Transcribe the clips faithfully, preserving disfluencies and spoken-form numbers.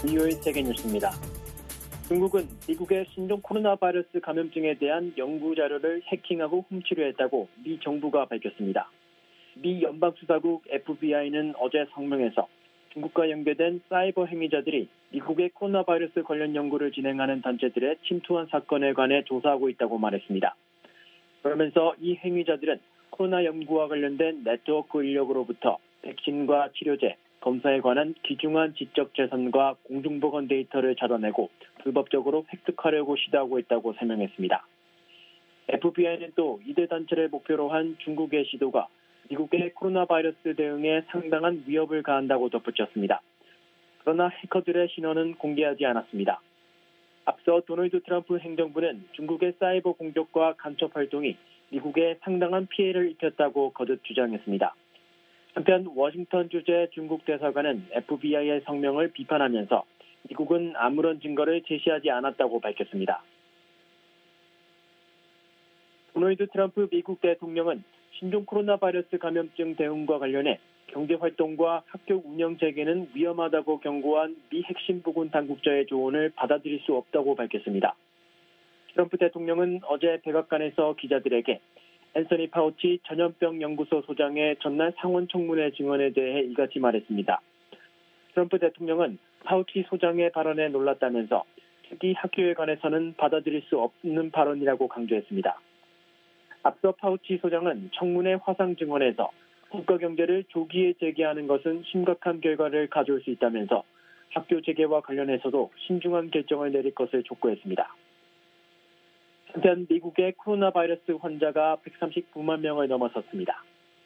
비오에이 세계뉴스입니다. 중국은 미국의 신종 코로나 바이러스 감염증에 대한 연구 자료를 해킹하고 훔치려 했다고 미 정부가 밝혔습니다. 미 연방수사국 에프비아이는 어제 성명에서 중국과 연계된 사이버 행위자들이 미국의 코로나 바이러스 관련 연구를 진행하는 단체들에 침투한 사건에 관해 조사하고 있다고 말했습니다. 그러면서 이 행위자들은 코로나 연구와 관련된 네트워크 인력으로부터 백신과 치료제, 검사에 관한 귀중한 지적 재산과 공중보건 데이터를 찾아내고 불법적으로 획득하려고 시도하고 있다고 설명했습니다. 에프비아이는 또 이들 단체를 목표로 한 중국의 시도가 미국의 코로나 바이러스 대응에 상당한 위협을 가한다고 덧붙였습니다. 그러나 해커들의 신원은 공개하지 않았습니다. 앞서 도널드 트럼프 행정부는 중국의 사이버 공격과 간첩 활동이 미국에 상당한 피해를 입혔다고 거듭 주장했습니다. 한편 워싱턴 주재 중국 대사관은 에프비아이의 성명을 비판하면서 미국은 아무런 증거를 제시하지 않았다고 밝혔습니다. 도널드 트럼프 미국 대통령은 신종 코로나 바이러스 감염증 대응과 관련해 경제활동과 학교 운영 재개는 위험하다고 경고한 미 핵심 부군 당국자의 조언을 받아들일 수 없다고 밝혔습니다. 트럼프 대통령은 어제 백악관에서 기자들에게 앤서니 파우치 전염병 연구소 소장의 전날 상원 청문회 증언에 대해 이같이 말했습니다. 트럼프 대통령은 파우치 소장의 발언에 놀랐다면서 특히 학교에 관해서는 받아들일 수 없는 발언이라고 강조했습니다. 앞서 파우치 소장은 청문회 화상 증언에서 국가 경제를 조기에 재개하는 것은 심각한 결과를 가져올 수 있다면서 학교 재개와 관련해서도 신중한 결정을 내릴 것을 촉구했습니다. 한편 미국의 코로나 바이러스 환자가 백삼십구만 명을 넘어섰습니다.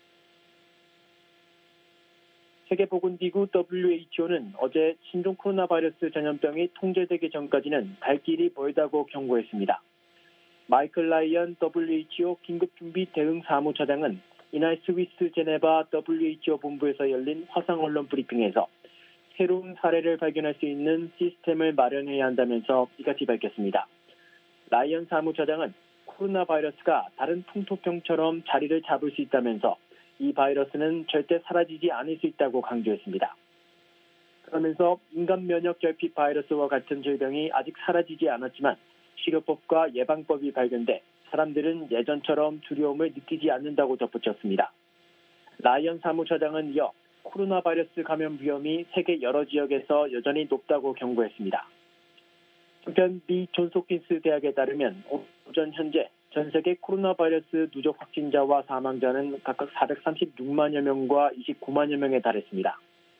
세계보건기구 더블유에이치오는 어제 신종 코로나 바이러스 전염병이 통제되기 전까지는 갈 길이 멀다고 경고했습니다. 마이클 라이언 더블유에이치오 긴급준비 대응 사무처장은 이날 스위스 제네바 더블유에이치오 본부에서 열린 화상 언론 브리핑에서 새로운 사례를 발견할 수 있는 시스템을 마련해야 한다면서 이같이 밝혔습니다. 라이언 사무처장은 코로나 바이러스가 다른 풍토병처럼 자리를 잡을 수 있다면서 이 바이러스는 절대 사라지지 않을 수 있다고 강조했습니다. 그러면서 인간 면역 결핍 바이러스와 같은 질병이 아직 사라지지 않았지만 치료법과 예방법이 발견돼 사람들은 예전처럼 두려움을 느끼지 않는다고 덧붙였습니다. 라이언 사무처장은 이어 코로나 바이러스 감염 위험이 세계 여러 지역에서 여전히 높다고 경고했습니다. 한편 미 존스홉킨스 대학에 따르면 오전 현재 전 세계 코로나 바이러스 누적 확진자와 사망자는 각각 사백삼십육만여 명과 이십구만여 명에 달했습니다.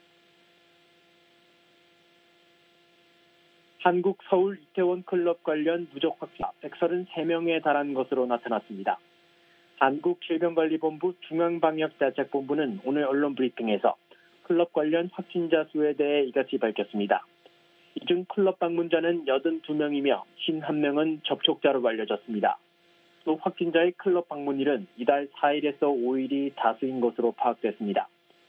한국 서울 이태원 클럽 관련 누적 확진자 백삼십삼 명에 달한 것으로 나타났습니다. 한국질병관리본부 중앙방역대책본부는 오늘 언론 브리핑에서 클럽 관련 확진자 수에 대해 이같이 밝혔습니다. 이 중 클럽 방문자는 팔십이 명이며 오십일 명은 접촉자로 알려졌습니다. 또 확진자의 클럽 방문일은 이달 사일에서 오일이 다수인 것으로 파악됐습니다.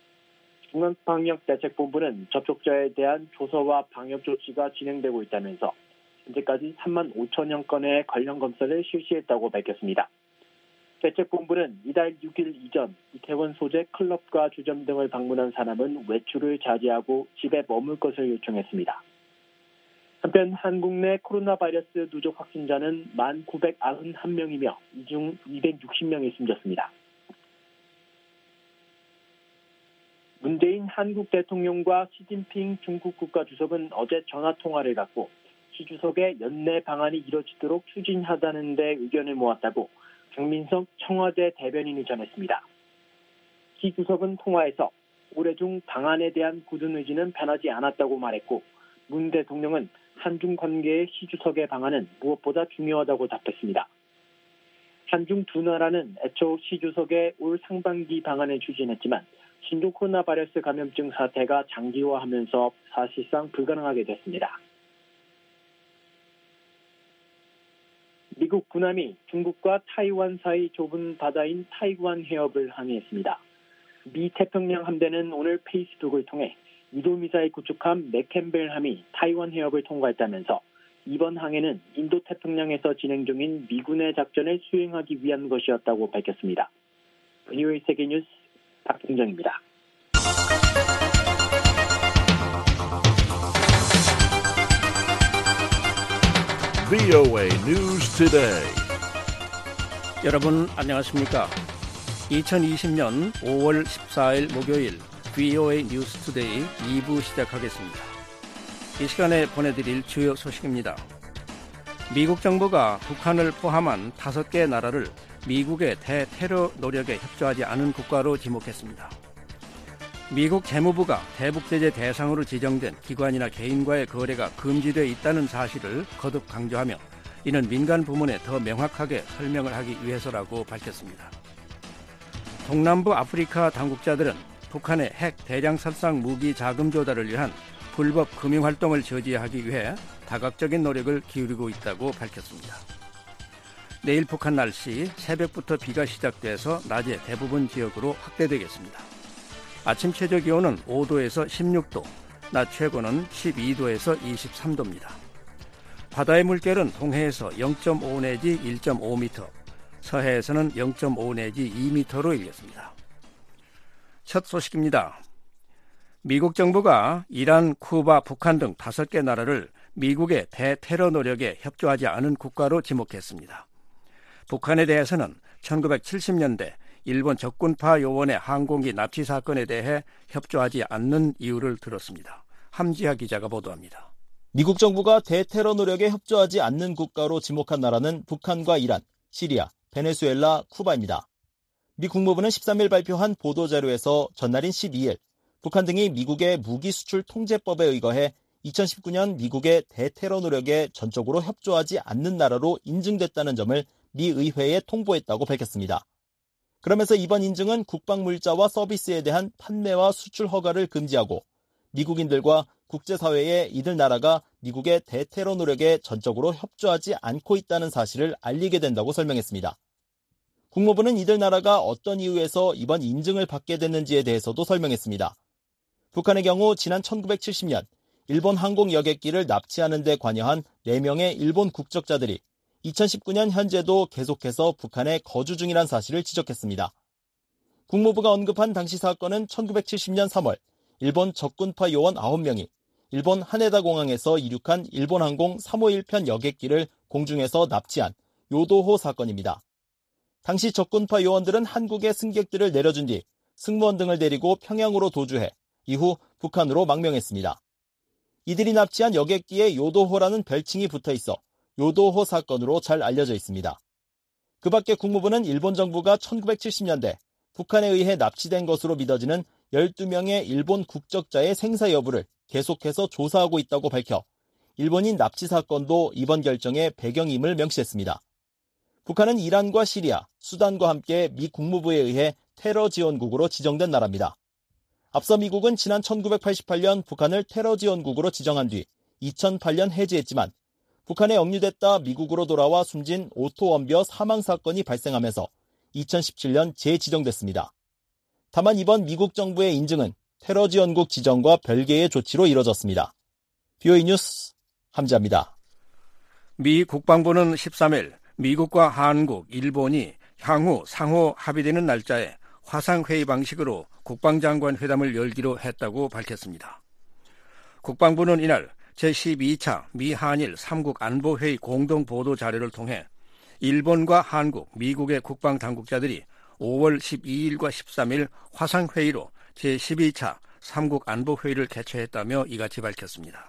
중앙방역대책본부는 접촉자에 대한 조사와 방역 조치가 진행되고 있다면서 현재까지 삼만 오천여 건의 관련 검사를 실시했다고 밝혔습니다. 대책본부는 이달 육일 이전 이태원 소재 클럽과 주점 등을 방문한 사람은 외출을 자제하고 집에 머물 것을 요청했습니다. 한편 한국 내 코로나 바이러스 누적 확진자는 만 구백구십일 명이며 이 중 이백육십 명이 숨졌습니다. 문재인 한국 대통령과 시진핑 중국 국가주석은 어제 전화통화를 갖고 시 주석의 연내 방안이 이뤄지도록 추진하다는 데 의견을 모았다고 강민석 청와대 대변인이 전했습니다. 시 주석은 통화에서 올해 중 방안에 대한 굳은 의지는 변하지 않았다고 말했고 문 대통령은 한중 관계의 시 주석의 방안은 무엇보다 중요하다고 답했습니다. 한중 두 나라는 애초 시 주석의 올 상반기 방안을 추진했지만 신종 코로나 바이러스 감염증 사태가 장기화하면서 사실상 불가능하게 됐습니다. 미국 군함이 중국과 타이완 사이 좁은 바다인 타이완 해협을 항해했습니다. 미 태평양 함대는 오늘 페이스북을 통해 유도미사일 구축함 맥캠벨함이 타이완 해협을 통과했다면서 이번 항해는 인도 태평양에서 진행 중인 미군의 작전을 수행하기 위한 것이었다고 밝혔습니다. 비오에이 세계뉴스 박승정입니다. 브이오에이 News Today. 여러분 안녕하십니까? 이천이십년 오월 십사일 목요일 브이오에이 뉴스 투데이 이 부 시작하겠습니다. 이 시간에 보내드릴 주요 소식입니다. 미국 정부가 북한을 포함한 다섯 개 나라를 미국의 대테러 노력에 협조하지 않은 국가로 지목했습니다. 미국 재무부가 대북제재 대상으로 지정된 기관이나 개인과의 거래가 금지되어 있다는 사실을 거듭 강조하며 이는 민간 부문에 더 명확하게 설명을 하기 위해서라고 밝혔습니다. 동남부 아프리카 당국자들은 북한의 핵 대량살상 무기 자금 조달을 위한 불법 금융활동을 저지하기 위해 다각적인 노력을 기울이고 있다고 밝혔습니다. 내일 북한 날씨 새벽부터 비가 시작돼서 낮에 대부분 지역으로 확대되겠습니다. 아침 최저 기온은 오도에서 십육도, 낮 최고는 십이도에서 이십삼도입니다. 바다의 물결은 동해에서 영점오 내지 일점오 미터, 서해에서는 영점오 내지 이 미터로 일겠습니다. 첫 소식입니다. 미국 정부가 이란, 쿠바, 북한 등 다섯 개 나라를 미국의 대테러 노력에 협조하지 않은 국가로 지목했습니다. 북한에 대해서는 천구백칠십년대 일본 적군파 요원의 항공기 납치 사건에 대해 협조하지 않는 이유를 들었습니다. 함지하 기자가 보도합니다. 미국 정부가 대테러 노력에 협조하지 않는 국가로 지목한 나라는 북한과 이란, 시리아, 베네수엘라, 쿠바입니다. 미 국무부는 십삼일 발표한 보도자료에서 전날인 십이일 북한 등이 미국의 무기수출 통제법에 의거해 이천십구년 미국의 대테러 노력에 전적으로 협조하지 않는 나라로 인증됐다는 점을 미 의회에 통보했다고 밝혔습니다. 그러면서 이번 인증은 국방물자와 서비스에 대한 판매와 수출 허가를 금지하고 미국인들과 국제사회에 이들 나라가 미국의 대테러 노력에 전적으로 협조하지 않고 있다는 사실을 알리게 된다고 설명했습니다. 국무부는 이들 나라가 어떤 이유에서 이번 인증을 받게 됐는지에 대해서도 설명했습니다. 북한의 경우 지난 천구백칠십년 일본 항공 여객기를 납치하는 데 관여한 네 명의 일본 국적자들이 이천십구년 현재도 계속해서 북한에 거주 중이란 사실을 지적했습니다. 국무부가 언급한 당시 사건은 천구백칠십년 삼월 일본 적군파 요원 아홉 명이 일본 하네다 공항에서 이륙한 일본 항공 삼오일 편 여객기를 공중에서 납치한 요도호 사건입니다. 당시 적군파 요원들은 한국의 승객들을 내려준 뒤 승무원 등을 데리고 평양으로 도주해 이후 북한으로 망명했습니다. 이들이 납치한 여객기에 요도호라는 별칭이 붙어있어 요도호 사건으로 잘 알려져 있습니다. 그 밖에 국무부는 일본 정부가 천구백칠십년대 북한에 의해 납치된 것으로 믿어지는 열두 명의 일본 국적자의 생사 여부를 계속해서 조사하고 있다고 밝혀 일본인 납치 사건도 이번 결정의 배경임을 명시했습니다. 북한은 이란과 시리아, 수단과 함께 미 국무부에 의해 테러 지원국으로 지정된 나라입니다. 앞서 미국은 지난 천구백팔십팔년 북한을 테러 지원국으로 지정한 뒤 이천팔년 해지했지만 북한에 억류됐다 미국으로 돌아와 숨진 오토 원벼 사망 사건이 발생하면서 이천십칠년 재지정됐습니다. 다만 이번 미국 정부의 인증은 테러 지원국 지정과 별개의 조치로 이뤄졌습니다. 브이오에이 뉴스 함지아입니다. 미 국방부는 십삼일 미국과 한국, 일본이 향후 상호 합의되는 날짜에 화상회의 방식으로 국방장관 회담을 열기로 했다고 밝혔습니다. 국방부는 이날 제십이차 미한일 삼국 안보회의 공동보도 자료를 통해 일본과 한국, 미국의 국방당국자들이 오월 십이일과 십삼일 화상회의로 제십이차 삼국 안보회의를 개최했다며 이같이 밝혔습니다.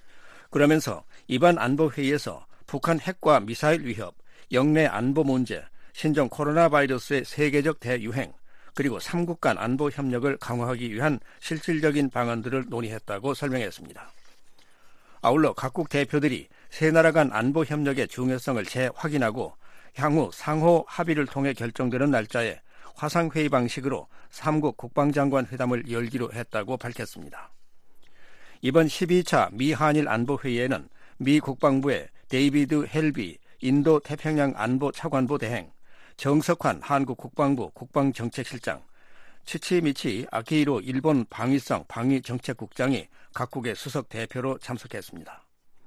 그러면서 이번 안보회의에서 북한 핵과 미사일 위협, 영내 안보 문제, 신종 코로나 바이러스의 세계적 대유행, 그리고 삼국 간 안보 협력을 강화하기 위한 실질적인 방안들을 논의했다고 설명했습니다. 아울러 각국 대표들이 세 나라 간 안보 협력의 중요성을 재확인하고 향후 상호 합의를 통해 결정되는 날짜에 화상회의 방식으로 삼국 국방장관 회담을 열기로 했다고 밝혔습니다. 이번 십이차 미한일 안보회의에는 미 국방부의 데이비드 헬비 인도 태평양 안보 차관보 대행, 정석환 한국 국방부 국방정책실장, 치치미치 아키히로 일본 방위성 방위정책국장이 각국의 수석 대표로 참석했습니다.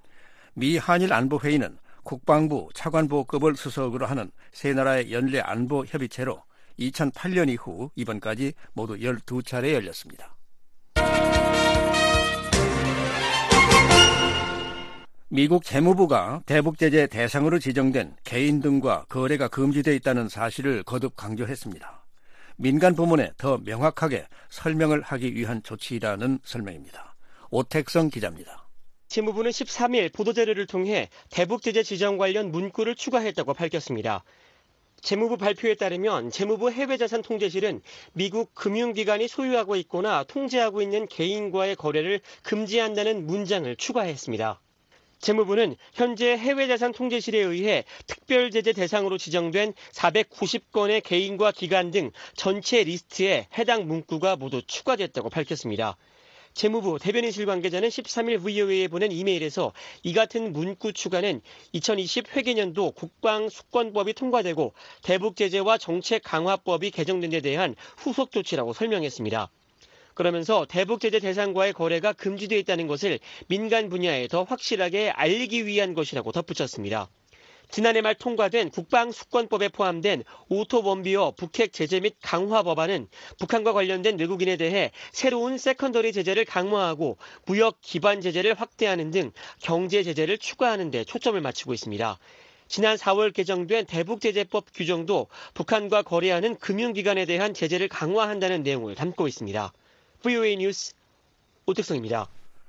미 한일 안보회의는 국방부 차관보급을 수석으로 하는 세 나라의 연례 안보 협의체로 이천팔년 이후 이번까지 모두 열두 차례 열렸습니다. 미국 재무부가 대북제재 대상으로 지정된 개인 등과 거래가 금지되어 있다는 사실을 거듭 강조했습니다. 민간 부문에 더 명확하게 설명을 하기 위한 조치라는 설명입니다. 오택성 기자입니다. 재무부는 십삼 일 보도자료를 통해 대북제재 지정 관련 문구를 추가했다고 밝혔습니다. 재무부 발표에 따르면 재무부 해외자산 통제실은 미국 금융기관이 소유하고 있거나 통제하고 있는 개인과의 거래를 금지한다는 문장을 추가했습니다. 재무부는 현재 해외자산 통제실에 의해 특별제재 대상으로 지정된 사백구십 건의 개인과 기관 등 전체 리스트에 해당 문구가 모두 추가됐다고 밝혔습니다. 재무부 대변인실 관계자는 십삼 일 브이오에이에 보낸 이메일에서 이 같은 문구 추가는 이천이십 회계년도 국방수권법이 통과되고 대북제재와 정책 강화법이 개정된 데 대한 후속 조치라고 설명했습니다. 그러면서 대북제재 대상과의 거래가 금지되어 있다는 것을 민간 분야에 더 확실하게 알리기 위한 것이라고 덧붙였습니다. 지난해 말 통과된 국방수권법에 포함된 오토범비어 북핵 제재 및 강화 법안은 북한과 관련된 외국인에 대해 새로운 세컨더리 제재를 강화하고 무역 기반 제재를 확대하는 등 경제 제재를 추가하는 데 초점을 맞추고 있습니다. 지난 사월 개정된 대북제재법 규정도 북한과 거래하는 금융기관에 대한 제재를 강화한다는 내용을 담고 있습니다. 브이오에이 뉴스 오택성입니다.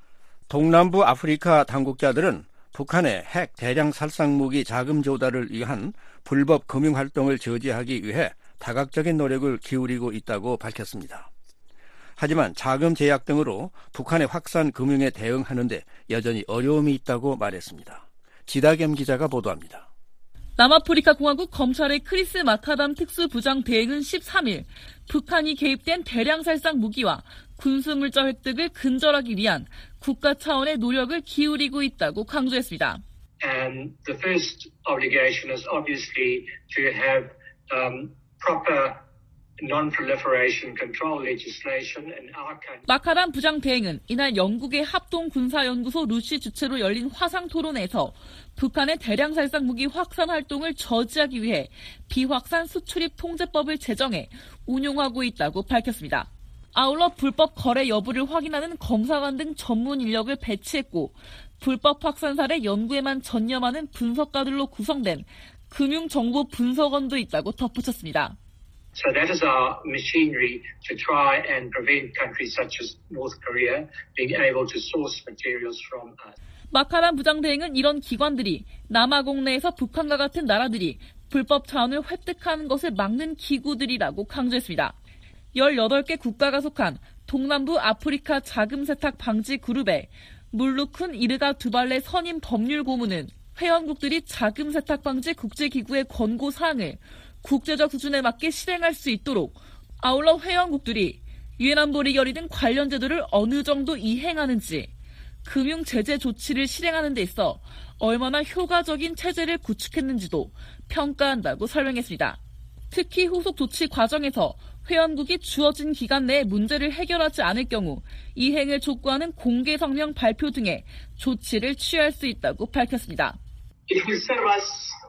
동남부 아프리카 당국자들은 북한의 핵 대량 살상무기 자금 조달을 위한 불법 금융활동을 저지하기 위해 다각적인 노력을 기울이고 있다고 밝혔습니다. 하지만 자금 제약 등으로 북한의 확산 금융에 대응하는 데 여전히 어려움이 있다고 말했습니다. 지다겸 기자가 보도합니다. 남아프리카 공화국 검찰의 크리스 마카담 특수부장 대행은 십삼 일 북한이 개입된 대량 살상 무기와 군수물자 획득을 근절하기 위한 국가 차원의 노력을 기울이고 있다고 강조했습니다. And the first obligation is obviously to have um, proper non-proliferation control legislation in our country. 마카담 부장 대행은 이날 영국의 합동군사연구소 루시 주최로 열린 화상 토론에서 북한의 대량 살상 무기 확산 활동을 저지하기 위해 비확산 수출입 통제법을 제정해 운용하고 있다고 밝혔습니다. 아울러 불법 거래 여부를 확인하는 검사관 등 전문 인력을 배치했고 불법 확산 사례 연구에만 전념하는 분석가들로 구성된 금융정보 분석원도 있다고 덧붙였습니다. So that is our machinery to try and prevent countries such as North Korea being able to source materials from us. 마카담 부장대행은 이런 기관들이 남아공 내에서 북한과 같은 나라들이 불법 자원을 획득하는 것을 막는 기구들이라고 강조했습니다. 열여덟 개 국가가 속한 동남부 아프리카 자금 세탁 방지 그룹의 물루큰 이르가 두발레 선임 법률 고문은 회원국들이 자금 세탁 방지 국제기구의 권고 사항을 국제적 수준에 맞게 실행할 수 있도록 아울러 회원국들이 유엔 안보리 결의 등 관련 제도를 어느 정도 이행하는지 금융 제재 조치를 실행하는 데 있어 얼마나 효과적인 체제를 구축했는지도 평가한다고 설명했습니다. 특히 후속 조치 과정에서 회원국이 주어진 기간 내에 문제를 해결하지 않을 경우 이행을 촉구하는 공개 성명 발표 등의 조치를 취할 수 있다고 밝혔습니다. It will serve us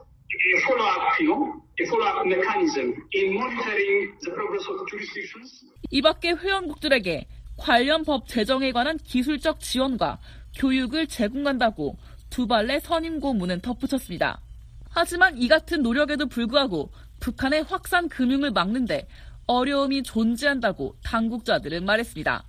a follow-up view, a follow-up mechanism in monitoring the progress of jurisdictions. 이 밖에 회원국들에게 관련 법 제정에 관한 기술적 지원과 교육을 제공한다고 두발레 선임 고문은 덧붙였습니다. 하지만 이 같은 노력에도 불구하고 북한의 확산 금융을 막는데 어려움이 존재한다고 당국자들은 말했습니다.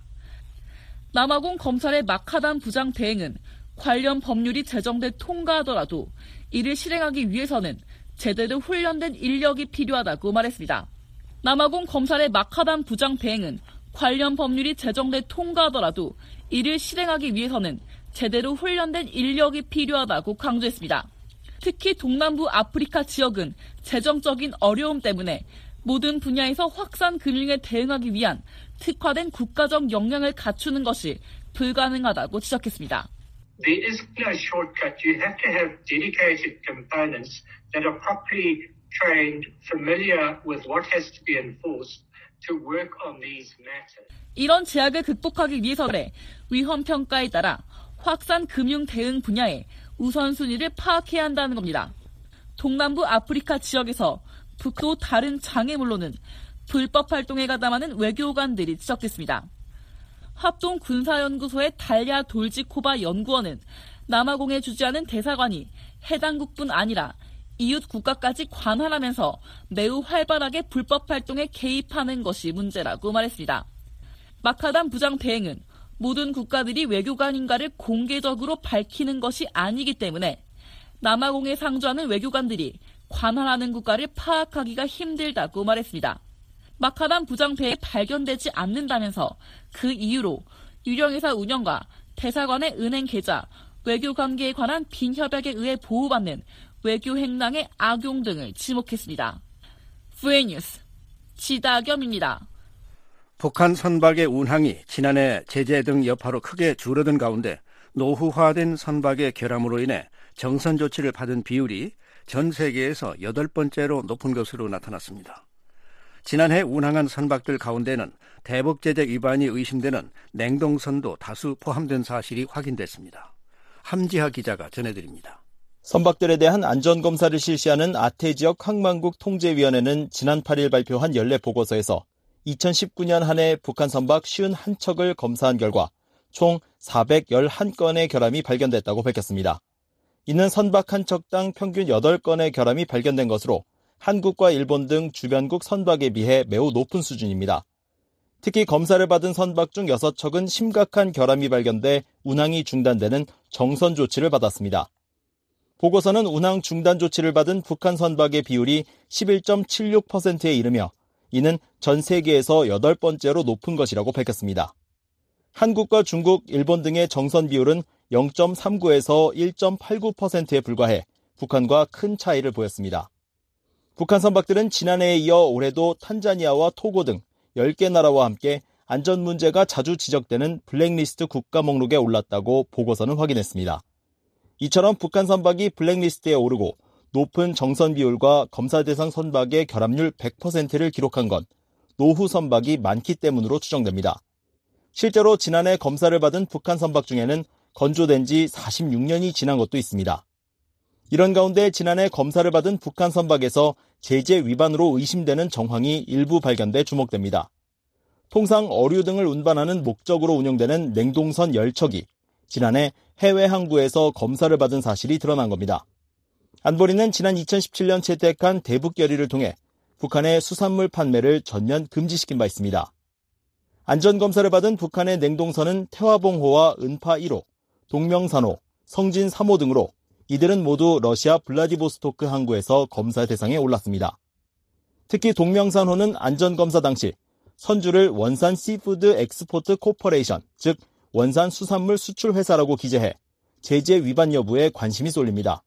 남아공 검찰의 마카담 부장 대행은 관련 법률이 제정돼 통과하더라도 이를 실행하기 위해서는 제대로 훈련된 인력이 필요하다고 말했습니다. 남아공 검찰의 마카담 부장 대행은 관련 법률이 제정돼 통과하더라도 이를 실행하기 위해서는 제대로 훈련된 인력이 필요하다고 강조했습니다. 특히 동남부 아프리카 지역은 재정적인 어려움 때문에 모든 분야에서 확산 금융에 대응하기 위한 특화된 국가적 역량을 갖추는 것이 불가능하다고 지적했습니다. There is no shortcut. You have to have dedicated components that are properly trained, familiar with what has to be enforced to work on these matters. 이런 제약을 극복하기 위해서는 위험 평가에 따라 확산 금융 대응 분야에 우선순위를 파악해야 한다는 겁니다. 동남부 아프리카 지역에서 북도 다른 장애물로는 불법 활동에 가담하는 외교관들이 지적했습니다. 합동군사연구소의 달랴 돌지코바 연구원은 남아공에 주재하는 대사관이 해당국뿐 아니라 이웃 국가까지 관할하면서 매우 활발하게 불법 활동에 개입하는 것이 문제라고 말했습니다. 마카담 부장 대행은 모든 국가들이 외교관인가를 공개적으로 밝히는 것이 아니기 때문에 남아공에 상주하는 외교관들이 관할하는 국가를 파악하기가 힘들다고 말했습니다. 마카담 부장 대행이 발견되지 않는다면서 그 이유로 유령회사 운영과 대사관의 은행 계좌, 외교관계에 관한 빈협약에 의해 보호받는 외교 행랑의 악용 등을 지목했습니다. 브이뉴스 지다겸입니다. 북한 선박의 운항이 지난해 제재 등 여파로 크게 줄어든 가운데 노후화된 선박의 결함으로 인해 정선 조치를 받은 비율이 전 세계에서 여덟 번째로 높은 것으로 나타났습니다. 지난해 운항한 선박들 가운데는 대북 제재 위반이 의심되는 냉동선도 다수 포함된 사실이 확인됐습니다. 함지하 기자가 전해드립니다. 선박들에 대한 안전검사를 실시하는 아태지역 항만국 통제위원회는 지난 팔 일 발표한 연례 보고서에서 이천십구 년 한 해 북한 선박 오십일 척을 검사한 결과 총 사백십일 건의 결함이 발견됐다고 밝혔습니다. 이는 선박 한 척당 평균 여덟 건의 결함이 발견된 것으로 한국과 일본 등 주변국 선박에 비해 매우 높은 수준입니다. 특히 검사를 받은 선박 중 여섯 척은 심각한 결함이 발견돼 운항이 중단되는 정선 조치를 받았습니다. 보고서는 운항 중단 조치를 받은 북한 선박의 비율이 십일 점 칠육 퍼센트에 이르며 이는 전 세계에서 여덟 번째로 높은 것이라고 밝혔습니다. 한국과 중국, 일본 등의 정선 비율은 영 점 삼구에서 일 점 팔구 퍼센트에 불과해 북한과 큰 차이를 보였습니다. 북한 선박들은 지난해에 이어 올해도 탄자니아와 토고 등 열 개 나라와 함께 안전 문제가 자주 지적되는 블랙리스트 국가 목록에 올랐다고 보고서는 확인했습니다. 이처럼 북한 선박이 블랙리스트에 오르고 높은 정선 비율과 검사 대상 선박의 결함률 백 퍼센트를 기록한 건 노후 선박이 많기 때문으로 추정됩니다. 실제로 지난해 검사를 받은 북한 선박 중에는 건조된 지 사십육 년이 지난 것도 있습니다. 이런 가운데 지난해 검사를 받은 북한 선박에서 제재 위반으로 의심되는 정황이 일부 발견돼 주목됩니다. 통상 어류 등을 운반하는 목적으로 운영되는 냉동선 열 척이 지난해 해외 항구에서 검사를 받은 사실이 드러난 겁니다. 안보리는 지난 이천십칠 년 채택한 대북 결의를 통해 북한의 수산물 판매를 전면 금지시킨 바 있습니다. 안전검사를 받은 북한의 냉동선은 태화봉호와 은파 일 호, 동명산호, 성진 삼 호 등으로 이들은 모두 러시아 블라디보스토크 항구에서 검사 대상에 올랐습니다. 특히 동명산호는 안전검사 당시 선주를 원산 시푸드 엑스포트 코퍼레이션, 즉 원산 수산물 수출 회사라고 기재해 제재 위반 여부에 관심이 쏠립니다.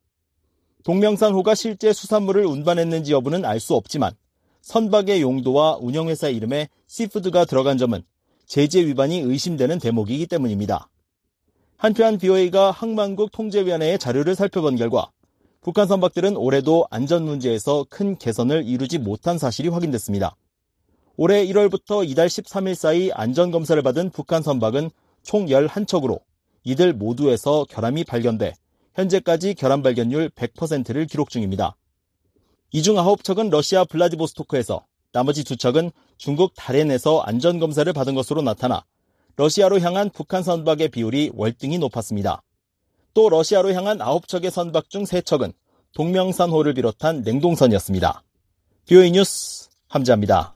동명산호가 실제 수산물을 운반했는지 여부는 알 수 없지만 선박의 용도와 운영회사 이름에 시푸드가 들어간 점은 제재 위반이 의심되는 대목이기 때문입니다. 한편 비오에이가 항만국 통제위원회의 자료를 살펴본 결과 북한 선박들은 올해도 안전 문제에서 큰 개선을 이루지 못한 사실이 확인됐습니다. 올해 일월부터 이달 십삼 일 사이 안전검사를 받은 북한 선박은 총 십일 척으로 이들 모두에서 결함이 발견돼 현재까지 결함 발견률 백 퍼센트를 기록 중입니다. 이 중 아홉 척은 러시아 블라디보스토크에서, 나머지 두 척은 중국 다롄에서 안전검사를 받은 것으로 나타나 러시아로 향한 북한 선박의 비율이 월등히 높았습니다. 또 러시아로 향한 아홉 척의 선박 중 세 척은 동명산호를 비롯한 냉동선이었습니다. 비오에이 뉴스 함지아입니다.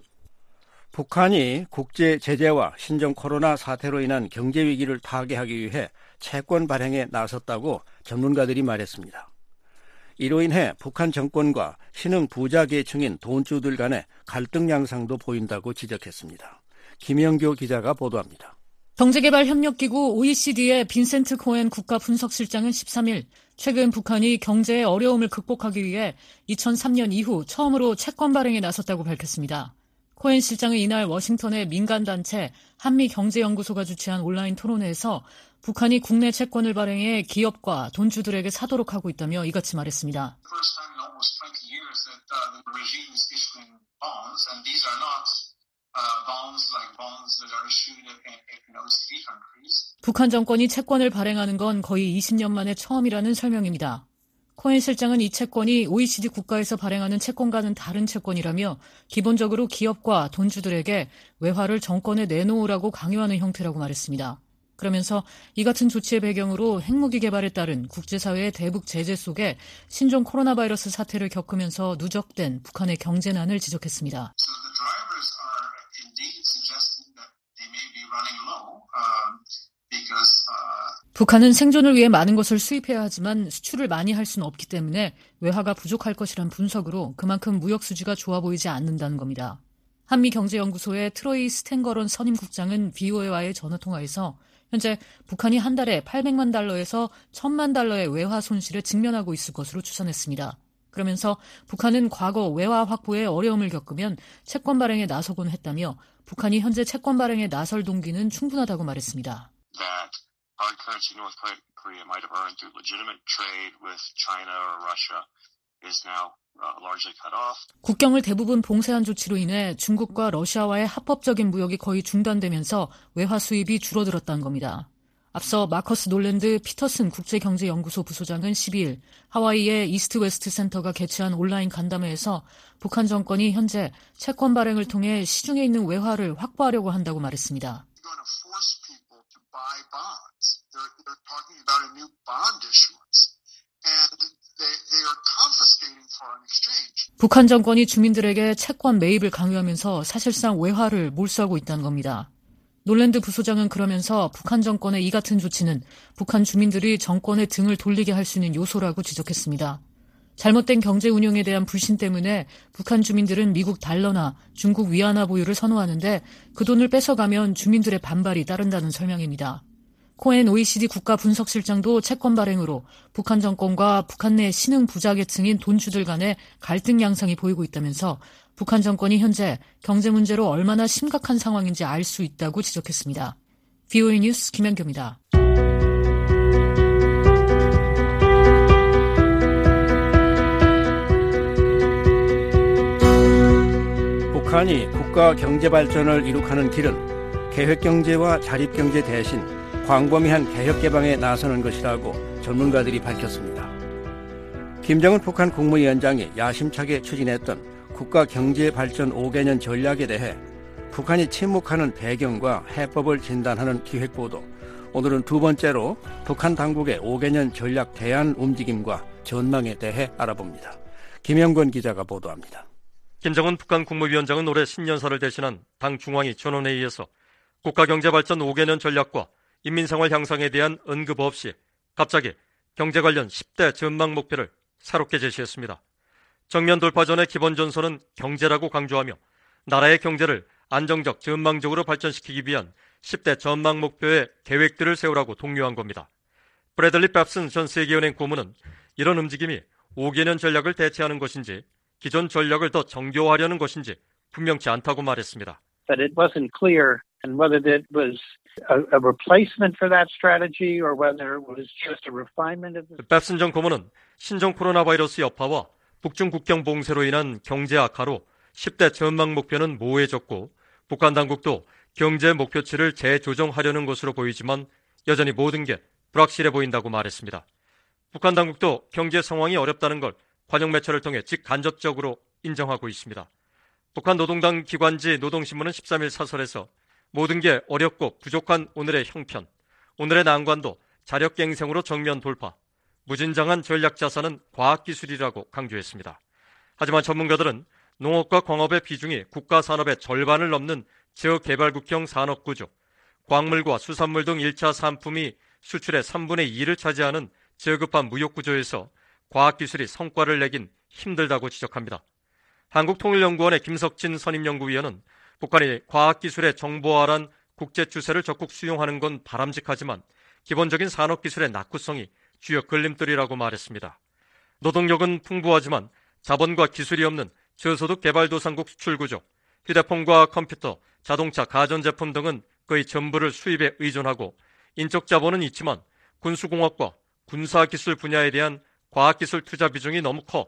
북한이 국제 제재와 신종 코로나 사태로 인한 경제 위기를 타개하기 위해 채권 발행에 나섰다고 전문가들이 말했습니다. 이로 인해 북한 정권과 신흥 부자 계층인 돈주들 간의 갈등 양상도 보인다고 지적했습니다. 김영교 기자가 보도합니다. 경제개발협력기구 오이시디의 빈센트 코엔 국가분석실장은 십삼 일 최근 북한이 경제의 어려움을 극복하기 위해 이천삼 년 이후 처음으로 채권 발행에 나섰다고 밝혔습니다. 코엔 실장은 이날 워싱턴의 민간단체 한미경제연구소가 주최한 온라인 토론회에서 북한이 국내 채권을 발행해 기업과 돈주들에게 사도록 하고 있다며 이같이 말했습니다. 북한 정권이 채권을 발행하는 건 거의 이십 년 만에 처음이라는 설명입니다. 코엔 실장은 이 채권이 오이시디 국가에서 발행하는 채권과는 다른 채권이라며 기본적으로 기업과 돈주들에게 외화를 정권에 내놓으라고 강요하는 형태라고 말했습니다. 그러면서 이 같은 조치의 배경으로 핵무기 개발에 따른 국제사회의 대북 제재 속에 신종 코로나 바이러스 사태를 겪으면서 누적된 북한의 경제난을 지적했습니다. 북한은 생존을 위해 많은 것을 수입해야 하지만 수출을 많이 할 수는 없기 때문에 외화가 부족할 것이란 분석으로 그만큼 무역 수지가 좋아 보이지 않는다는 겁니다. 한미경제연구소의 트로이 스탠거런 선임국장은 브이오에이와의 전화통화에서 현재 북한이 한 달에 팔백만 달러에서 천만 달러의 외화 손실에 직면하고 있을 것으로 추산했습니다. 그러면서 북한은 과거 외화 확보에 어려움을 겪으면 채권 발행에 나서곤 했다며 북한이 현재 채권 발행에 나설 동기는 충분하다고 말했습니다. hard currency North Korea might have earned through legitimate trade with China or Russia is now uh, largely cut off. 국경을 대부분 봉쇄한 조치로 인해 중국과 러시아와의 합법적인 무역이 거의 중단되면서 외화 수입이 줄어들었다는 겁니다. 앞서 마커스 놀랜드 피터슨 국제경제연구소 부소장은 십이일 하와이의 이스트 웨스트 센터가 개최한 온라인 간담회에서 북한 정권이 현재 채권 발행을 통해 시중에 있는 외화를 확보하려고 한다고 말했습니다. 북한 정권이 주민들에게 채권 매입을 강요하면서 사실상 외화를 몰수하고 있다는 겁니다. 놀랜드 부소장은 그러면서 북한 정권의 이 같은 조치는 북한 주민들이 정권의 등을 돌리게 할 수 있는 요소라고 지적했습니다. 잘못된 경제 운용에 대한 불신 때문에 북한 주민들은 미국 달러나 중국 위안화 보유를 선호하는데 그 돈을 뺏어가면 주민들의 반발이 따른다는 설명입니다. 코엔 오이시디 국가 분석실장도 채권 발행으로 북한 정권과 북한 내 신흥 부자 계층인 돈주들 간의 갈등 양상이 보이고 있다면서 북한 정권이 현재 경제 문제로 얼마나 심각한 상황인지 알 수 있다고 지적했습니다. 브이오에이 뉴스 김현규입니다. 북한이 국가 경제 발전을 이룩하는 길은 계획경제와 자립경제 대신 광범위한 개혁개방에 나서는 것이라고 전문가들이 밝혔습니다. 김정은 북한 국무위원장이 야심차게 추진했던 국가경제발전 오 개년 전략에 대해 북한이 침묵하는 배경과 해법을 진단하는 기획보도, 오늘은 두 번째로 북한 당국의 오 개년 전략 대안 움직임과 전망에 대해 알아봅니다. 김영권 기자가 보도합니다. 김정은 북한 국무위원장은 올해 신년사를 대신한 당 중앙위 전원회의에서 국가경제발전 오 개년 전략과 인민생활 향상에 대한 언급 없이 갑자기 경제 관련 십 대 전망 목표를 새롭게 제시했습니다. 정면 돌파 전의 기본 전선은 경제라고 강조하며 나라의 경제를 안정적 전망적으로 발전시키기 위한 십 대 전망 목표의 계획들을 세우라고 독려한 겁니다. 브래들리 펩슨 전 세계은행 고문은 이런 움직임이 오 개년 전략을 대체하는 것인지 기존 전략을 더 정교화하려는 것인지 분명치 않다고 말했습니다. But it wasn't clear and whether it was a, a replacement for that strategy or whether it was just a refinement of the... 펩슨 전 고문은 신종 코로나 바이러스 여파와 북중 국경 봉쇄로 인한 경제 악화로 십 대 전망 목표는 모호해졌고 북한 당국도 경제 목표치를 재조정하려는 것으로 보이지만 여전히 모든 게 불확실해 보인다고 말했습니다. 북한 당국도 경제 상황이 어렵다는 걸 관영 매체를 통해 직간접적으로 인정하고 있습니다. 북한 노동당 기관지 노동신문은 십삼일 사설에서 모든 게 어렵고 부족한 오늘의 형편, 오늘의 난관도 자력갱생으로 정면 돌파, 무진장한 전략 자산은 과학기술이라고 강조했습니다. 하지만 전문가들은 농업과 광업의 비중이 국가 산업의 절반을 넘는 저개발국형 산업구조, 광물과 수산물 등 일 차 산품이 수출의 삼분의 이를 차지하는 저급한 무역구조에서 과학기술이 성과를 내긴 힘들다고 지적합니다. 한국통일연구원의 김석진 선임연구위원은 북한이 과학기술의 정보화란 국제추세를 적극 수용하는 건 바람직하지만 기본적인 산업기술의 낙후성이 주요 걸림돌이라고 말했습니다. 노동력은 풍부하지만 자본과 기술이 없는 저소득 개발도상국 수출구조, 휴대폰과 컴퓨터, 자동차, 가전제품 등은 거의 전부를 수입에 의존하고 인적 자본은 있지만 군수공학과 군사기술 분야에 대한 과학기술 투자 비중이 너무 커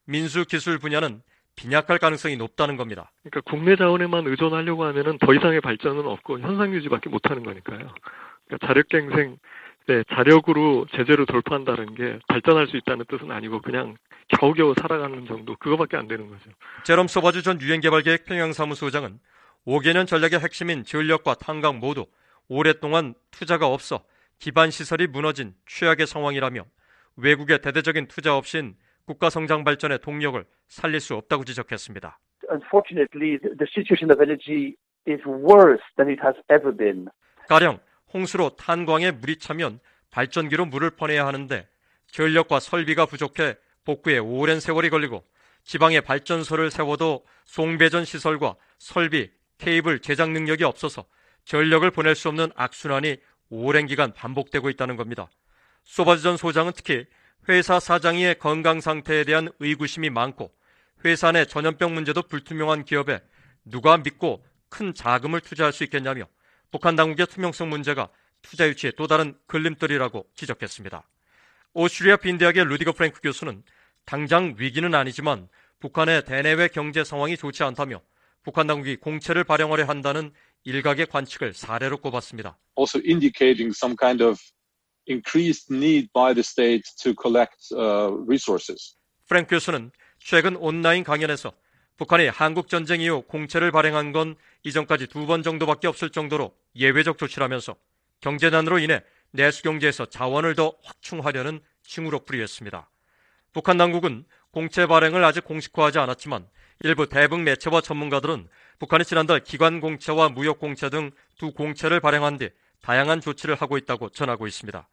민수기술 분야는 빈약할 가능성이 높다는 겁니다. 그러니까 국내 자원에만 의존하려고 하면은 더 이상의 발전은 없고 현상 유지밖에 못하는 거니까요. 그러니까 자력갱생 네, 자력으로 제재로 돌파한다는 게 발전할 수 있다는 뜻은 아니고 그냥 겨우겨우 살아가는 정도, 그거밖에 안 되는 거죠. 제롬 소바주 전 유엔개발계획 평양사무소장은 오 개년 전략의 핵심인 전력과 탄광 모두 오랫동안 투자가 없어 기반시설이 무너진 최악의 상황이라며 외국의 대대적인 투자 없인 국가 성장 발전의 동력을 살릴 수 없다고 지적했습니다. Unfortunately, the situation of energy is worse than it has ever been. 가령 홍수로 탄광에 물이 차면 발전기로 물을 퍼내야 하는데 전력과 설비가 부족해 복구에 오랜 세월이 걸리고 지방에 발전소를 세워도 송배전 시설과 설비, 케이블 제작 능력이 없어서 전력을 보낼 수 없는 악순환이 오랜 기간 반복되고 있다는 겁니다. 소바주 전 소장은 특히 회사 사장의 건강 상태에 대한 의구심이 많고 회사 내 전염병 문제도 불투명한 기업에 누가 믿고 큰 자금을 투자할 수 있겠냐며 북한 당국의 투명성 문제가 투자 유치의 또 다른 걸림돌이라고 지적했습니다. 오스트리아 빈대학의 루디거 프랭크 교수는 당장 위기는 아니지만 북한의 대내외 경제 상황이 좋지 않다며 북한 당국이 공채를 발행하려 한다는 일각의 관측을 사례로 꼽았습니다. Also indicating some kind of increased need by the state to collect uh, resources. 프랭크 교수는 최근 온라인 강연에서 북한이 한국 전쟁 이후 공채를 발행한 건 이전까지 두 번 정도밖에 없을 정도로 예외적 조치라면서 경제난으로 인해 내수 경제에서 자원을 더 확충하려는 징후로 풀이했습니다. 북한 당국은 공채 발행을 아직 공식화하지 않았지만 일부 대북 매체와 전문가들은 북한이 지난달 기관 공채와 무역 공채 등 두 공채를 발행한 뒤 다양한 조치를 하고 있다고 전하고 있습니다.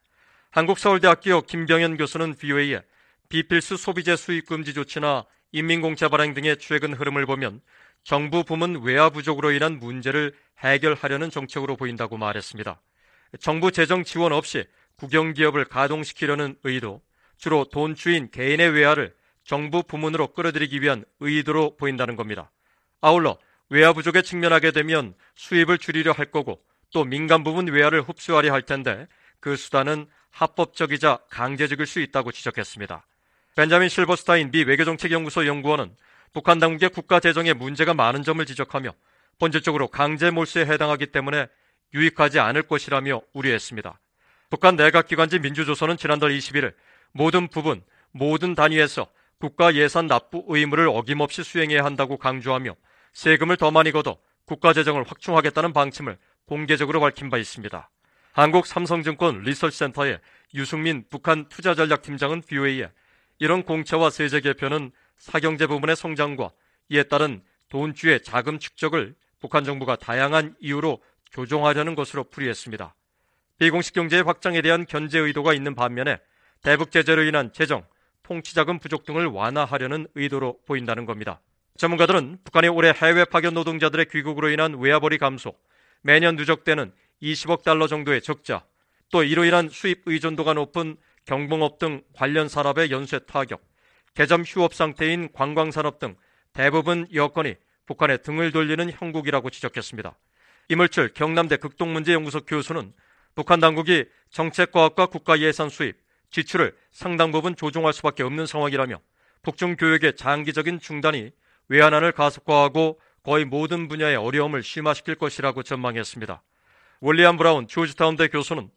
한국서울대학교 김병현 교수는 브이오에이에 비필수 소비재 수입 금지 조치나 인민공채 발행 등의 최근 흐름을 보면 정부 부문 외화 부족으로 인한 문제를 해결하려는 정책으로 보인다고 말했습니다. 정부 재정 지원 없이 국영기업을 가동시키려는 의도, 주로 돈주인 개인의 외화를 정부 부문으로 끌어들이기 위한 의도로 보인다는 겁니다. 아울러 외화 부족에 직면하게 되면 수입을 줄이려 할 거고 또 민간 부문 외화를 흡수하려 할 텐데 그 수단은 합법적이자 강제적일 수 있다고 지적했습니다. 벤자민 실버스타인 미 외교정책연구소 연구원은 북한 당국의 국가 재정에 문제가 많은 점을 지적하며 본질적으로 강제 몰수에 해당하기 때문에 유익하지 않을 것이라며 우려했습니다. 북한 내각기관지 민주조선은 지난달 이십일일 모든 부분, 모든 단위에서 국가 예산 납부 의무를 어김없이 수행해야 한다고 강조하며 세금을 더 많이 걷어 국가 재정을 확충하겠다는 방침을 공개적으로 밝힌 바 있습니다. 한국 삼성증권 리서치센터의 유승민 북한 투자전략팀장은 브이오에이에 이런 공채와 세제 개편은 사경제 부문의 성장과 이에 따른 돈주의 자금 축적을 북한 정부가 다양한 이유로 조종하려는 것으로 풀이했습니다. 비공식 경제의 확장에 대한 견제 의도가 있는 반면에 대북 제재로 인한 재정, 통치자금 부족 등을 완화하려는 의도로 보인다는 겁니다. 전문가들은 북한이 올해 해외 파견 노동자들의 귀국으로 인한 외화벌이 감소, 매년 누적되는 이십억 달러 정도의 적자, 또 이로 인한 수입 의존도가 높은 경공업 등 관련 산업의 연쇄 타격, 개점 휴업 상태인 관광산업 등 대부분 여건이 북한에 등을 돌리는 형국이라고 지적했습니다. 이물철 경남대 극동문제연구소 교수는 북한 당국이 정책과학과 국가 예산 수입, 지출을 상당 부분 조종할 수밖에 없는 상황이라며 북중 교역의 장기적인 중단이 외환난을 가속화하고 거의 모든 분야의 어려움을 심화시킬 것이라고 전망했습니다. 월리안 브라운 조지타운대 교수는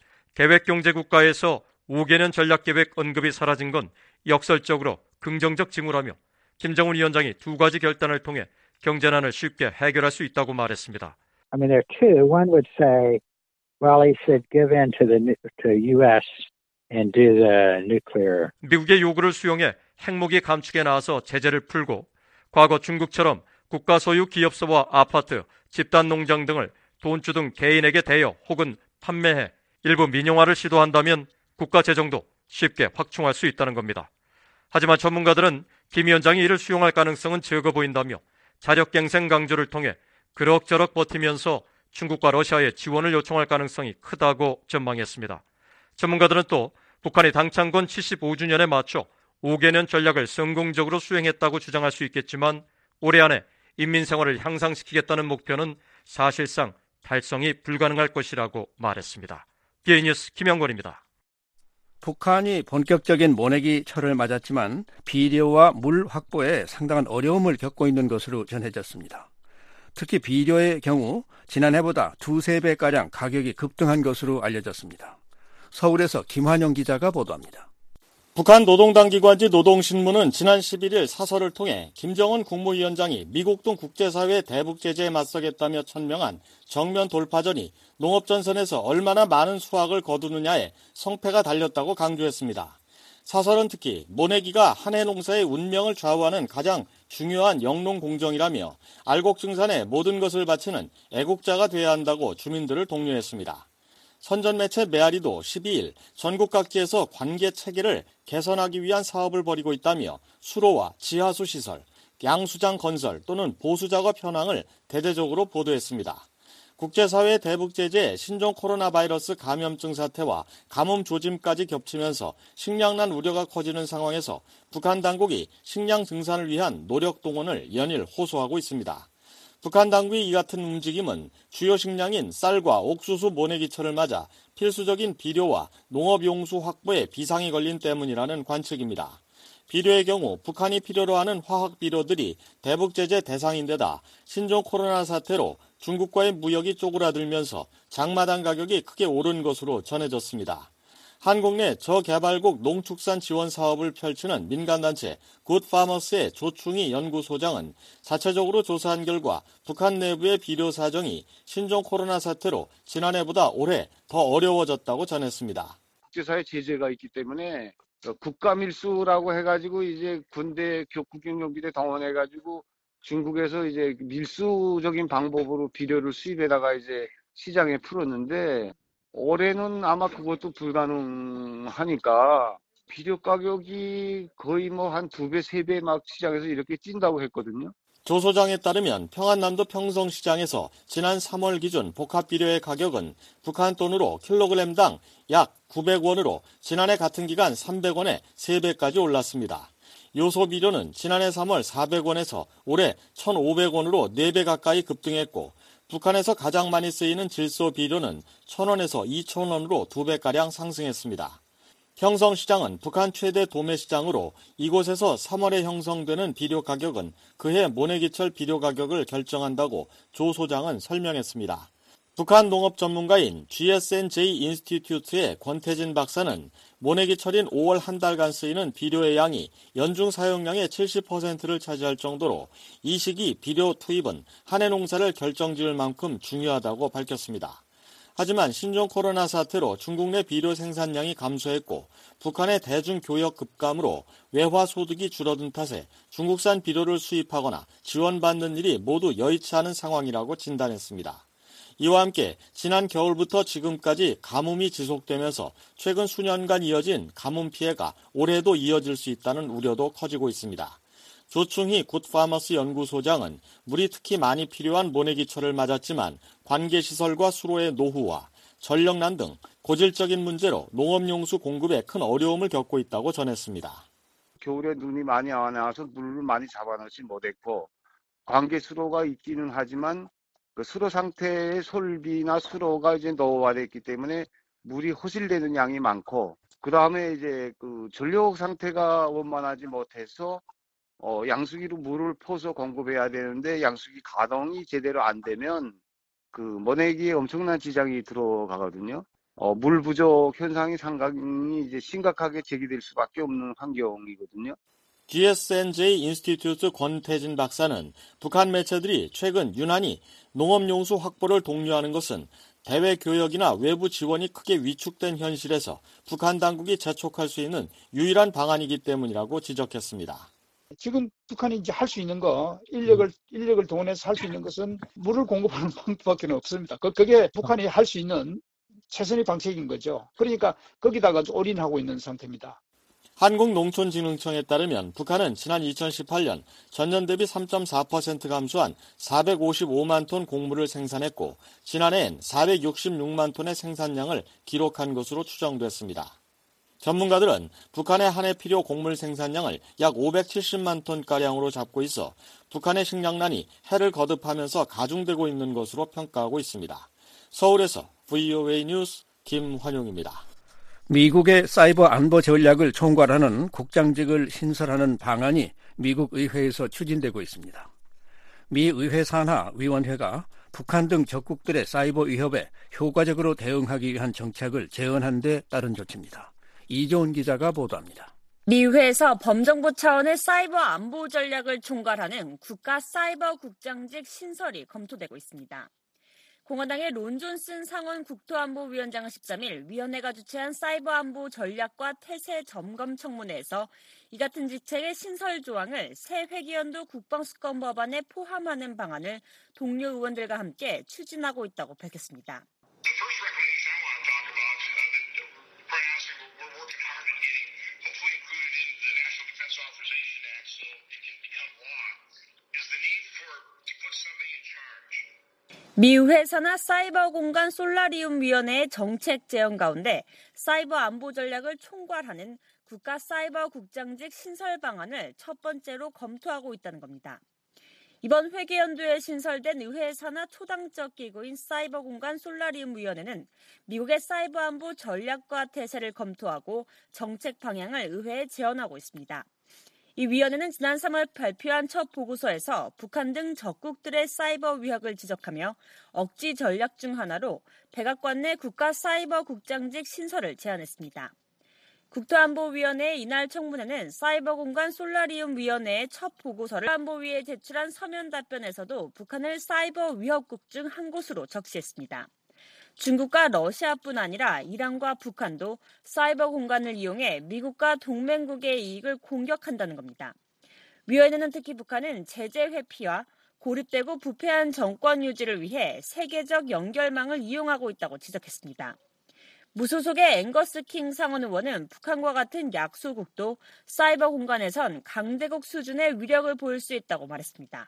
계획경제국가에서 오 개년 전략계획 언급이 사라진 건 역설적으로 긍정적 징후라며 김정은 위원장이 두 가지 결단을 통해 경제난을 쉽게 해결할 수 있다고 말했습니다. I mean, there are two. One would say, well, he should give in to the to U S and do the nuclear. 미국의 요구를 수용해 핵무기 감축에 나와서 제재를 풀고 과거 중국처럼 국가 소유 기업소와 아파트, 집단 농장 등을 돈주 등 개인에게 대여 혹은 판매해 일부 민영화를 시도한다면 국가 재정도 쉽게 확충할 수 있다는 겁니다. 하지만 전문가들은 김 위원장이 이를 수용할 가능성은 적어 보인다며 자력갱생 강조를 통해 그럭저럭 버티면서 중국과 러시아의 지원을 요청할 가능성이 크다고 전망했습니다. 전문가들은 또 북한이 당창건 칠십오 주년에 맞춰 오 개년 전략을 성공적으로 수행했다고 주장할 수 있겠지만 올해 안에 인민생활을 향상시키겠다는 목표는 사실상 달성이 불가능할 것이라고 말했습니다. 비에이 뉴스 김영권입니다. 북한이 본격적인 모내기 철을 맞았지만 비료와 물 확보에 상당한 어려움을 겪고 있는 것으로 전해졌습니다. 특히 비료의 경우 지난해보다 두세 배가량 가격이 급등한 것으로 알려졌습니다. 서울에서 김환영 기자가 보도합니다. 북한 노동당 기관지 노동신문은 지난 십일일 사설을 통해 김정은 국무위원장이 미국 등 국제사회의 대북 제재에 맞서겠다며 천명한 정면 돌파전이 농업전선에서 얼마나 많은 수확을 거두느냐에 성패가 달렸다고 강조했습니다. 사설은 특히 모내기가 한 해 농사의 운명을 좌우하는 가장 중요한 영농공정이라며 알곡증산에 모든 것을 바치는 애국자가 돼야 한다고 주민들을 독려했습니다. 선전매체 메아리도 십이일 전국 각지에서 관계 체계를 개선하기 위한 사업을 벌이고 있다며 수로와 지하수 시설, 양수장 건설 또는 보수작업 현황을 대대적으로 보도했습니다. 국제사회의 대북 제재, 신종 코로나 바이러스 감염증 사태와 가뭄 조짐까지 겹치면서 식량난 우려가 커지는 상황에서 북한 당국이 식량 증산을 위한 노력 동원을 연일 호소하고 있습니다. 북한 당국의 이 같은 움직임은 주요 식량인 쌀과 옥수수 모내기철을 맞아 필수적인 비료와 농업용수 확보에 비상이 걸린 때문이라는 관측입니다. 비료의 경우 북한이 필요로 하는 화학비료들이 대북 제재 대상인데다 신종 코로나 사태로 중국과의 무역이 쪼그라들면서 장마당 가격이 크게 오른 것으로 전해졌습니다. 한국 내 저개발국 농축산 지원 사업을 펼치는 민간단체 굿파머스의 조충희 연구소장은 자체적으로 조사한 결과 북한 내부의 비료 사정이 신종 코로나 사태로 지난해보다 올해 더 어려워졌다고 전했습니다. 국제사회 제재가 있기 때문에 국가밀수라고 해가지고 이제 군대 국경용비대 동원해가지고 중국에서 이제 밀수적인 방법으로 비료를 수입해다가 이제 시장에 풀었는데 올해는 아마 그것도 불가능하니까 비료 가격이 거의 뭐 한 두 배, 세 배 막 시장에서 이렇게 찐다고 했거든요. 조 소장에 따르면 평안남도 평성시장에서 지난 삼월 기준 복합비료의 가격은 북한 돈으로 킬로그램당 약 구백 원으로 지난해 같은 기간 삼백 원에 세 배까지 올랐습니다. 요소비료는 지난해 삼월 사백 원에서 올해 천오백 원으로 네 배 가까이 급등했고 북한에서 가장 많이 쓰이는 질소 비료는 천 원에서 이천 원으로 두 배가량 상승했습니다. 평성시장은 북한 최대 도매시장으로 이곳에서 삼월에 형성되는 비료 가격은 그해 모내기철 비료 가격을 결정한다고 조 소장은 설명했습니다. 북한 농업 전문가인 지에스엔제이 인스티튜트의 권태진 박사는 모내기철인 오월 한 달간 쓰이는 비료의 양이 연중 사용량의 칠십 퍼센트를 차지할 정도로 이 시기 비료 투입은 한 해 농사를 결정지을 만큼 중요하다고 밝혔습니다. 하지만 신종 코로나 사태로 중국 내 비료 생산량이 감소했고 북한의 대중교역 급감으로 외화 소득이 줄어든 탓에 중국산 비료를 수입하거나 지원받는 일이 모두 여의치 않은 상황이라고 진단했습니다. 이와 함께 지난 겨울부터 지금까지 가뭄이 지속되면서 최근 수년간 이어진 가뭄 피해가 올해도 이어질 수 있다는 우려도 커지고 있습니다. 조충희 굿파머스 연구소장은 물이 특히 많이 필요한 모내기철을 맞았지만 관계시설과 수로의 노후화, 전력난 등 고질적인 문제로 농업용수 공급에 큰 어려움을 겪고 있다고 전했습니다. 겨울에 눈이 많이 안 와서 물을 많이 잡아넣지 못했고 관계수로가 있기는 하지만 그 수로 상태의 솔비나 수로가 이제 노후화됐기 때문에 물이 호실되는 양이 많고 그 다음에 이제 그 전력 상태가 원만하지 못해서 어, 양수기로 물을 퍼서 공급해야 되는데 양수기 가동이 제대로 안 되면 그 모내기에 엄청난 지장이 들어가거든요. 어, 물 부족 현상이 상당히 이제 심각하게 제기될 수밖에 없는 환경이거든요. 지에스엔제이 인스티튜트 권태진 박사는 북한 매체들이 최근 유난히 농업용수 확보를 독려하는 것은 대외 교역이나 외부 지원이 크게 위축된 현실에서 북한 당국이 재촉할 수 있는 유일한 방안이기 때문이라고 지적했습니다. 지금 북한이 이제 할 수 있는 거, 인력을, 인력을 동원해서 할 수 있는 것은 물을 공급하는 방법밖에 없습니다. 그, 그게 북한이 할 수 있는 최선의 방책인 거죠. 그러니까 거기다가 올인하고 있는 상태입니다. 한국농촌진흥청에 따르면 북한은 지난 이천십팔 년 전년 대비 삼 점 사 퍼센트 감소한 사백오십오만 톤 곡물을 생산했고 지난해엔 사백육십육만 톤의 생산량을 기록한 것으로 추정됐습니다. 전문가들은 북한의 한 해 필요 곡물 생산량을 약 오백칠십만 톤가량으로 잡고 있어 북한의 식량난이 해를 거듭하면서 가중되고 있는 것으로 평가하고 있습니다. 서울에서 브이오에이 뉴스 김환용입니다. 미국의 사이버 안보 전략을 총괄하는 국장직을 신설하는 방안이 미국 의회에서 추진되고 있습니다. 미 의회 산하 위원회가 북한 등 적국들의 사이버 위협에 효과적으로 대응하기 위한 정책을 제언한 데 따른 조치입니다. 이조은 기자가 보도합니다. 미 의회에서 범정부 차원의 사이버 안보 전략을 총괄하는 국가 사이버 국장직 신설이 검토되고 있습니다. 공화당의 론 존슨 상원 국토안보위원장은 십삼일 위원회가 주최한 사이버 안보 전략과 태세 점검 청문회에서 이 같은 직책의 신설 조항을 새 회기연도 국방수권 법안에 포함하는 방안을 동료 의원들과 함께 추진하고 있다고 밝혔습니다. 미 의회 산하 사이버 공간 솔라리움 위원회의 정책 제언 가운데 사이버 안보 전략을 총괄하는 국가 사이버 국장직 신설 방안을 첫 번째로 검토하고 있다는 겁니다. 이번 회계연도에 신설된 의회 산하 초당적 기구인 사이버 공간 솔라리움 위원회는 미국의 사이버 안보 전략과 태세를 검토하고 정책 방향을 의회에 제언하고 있습니다. 이 위원회는 지난 삼월 발표한 첫 보고서에서 북한 등 적국들의 사이버 위협을 지적하며 억지 전략 중 하나로 백악관 내 국가 사이버 국장직 신설을 제안했습니다. 국토안보위원회의 이날 청문회는 사이버 공간 솔라리움 위원회의 첫 보고서를 안보위에 제출한 서면 답변에서도 북한을 사이버 위협국 중 한 곳으로 적시했습니다. 중국과 러시아뿐 아니라 이란과 북한도 사이버 공간을 이용해 미국과 동맹국의 이익을 공격한다는 겁니다. 위원회는 특히 북한은 제재 회피와 고립되고 부패한 정권 유지를 위해 세계적 연결망을 이용하고 있다고 지적했습니다. 무소속의 앵거스 킹 상원 의원은 북한과 같은 약소국도 사이버 공간에선 강대국 수준의 위력을 보일 수 있다고 말했습니다.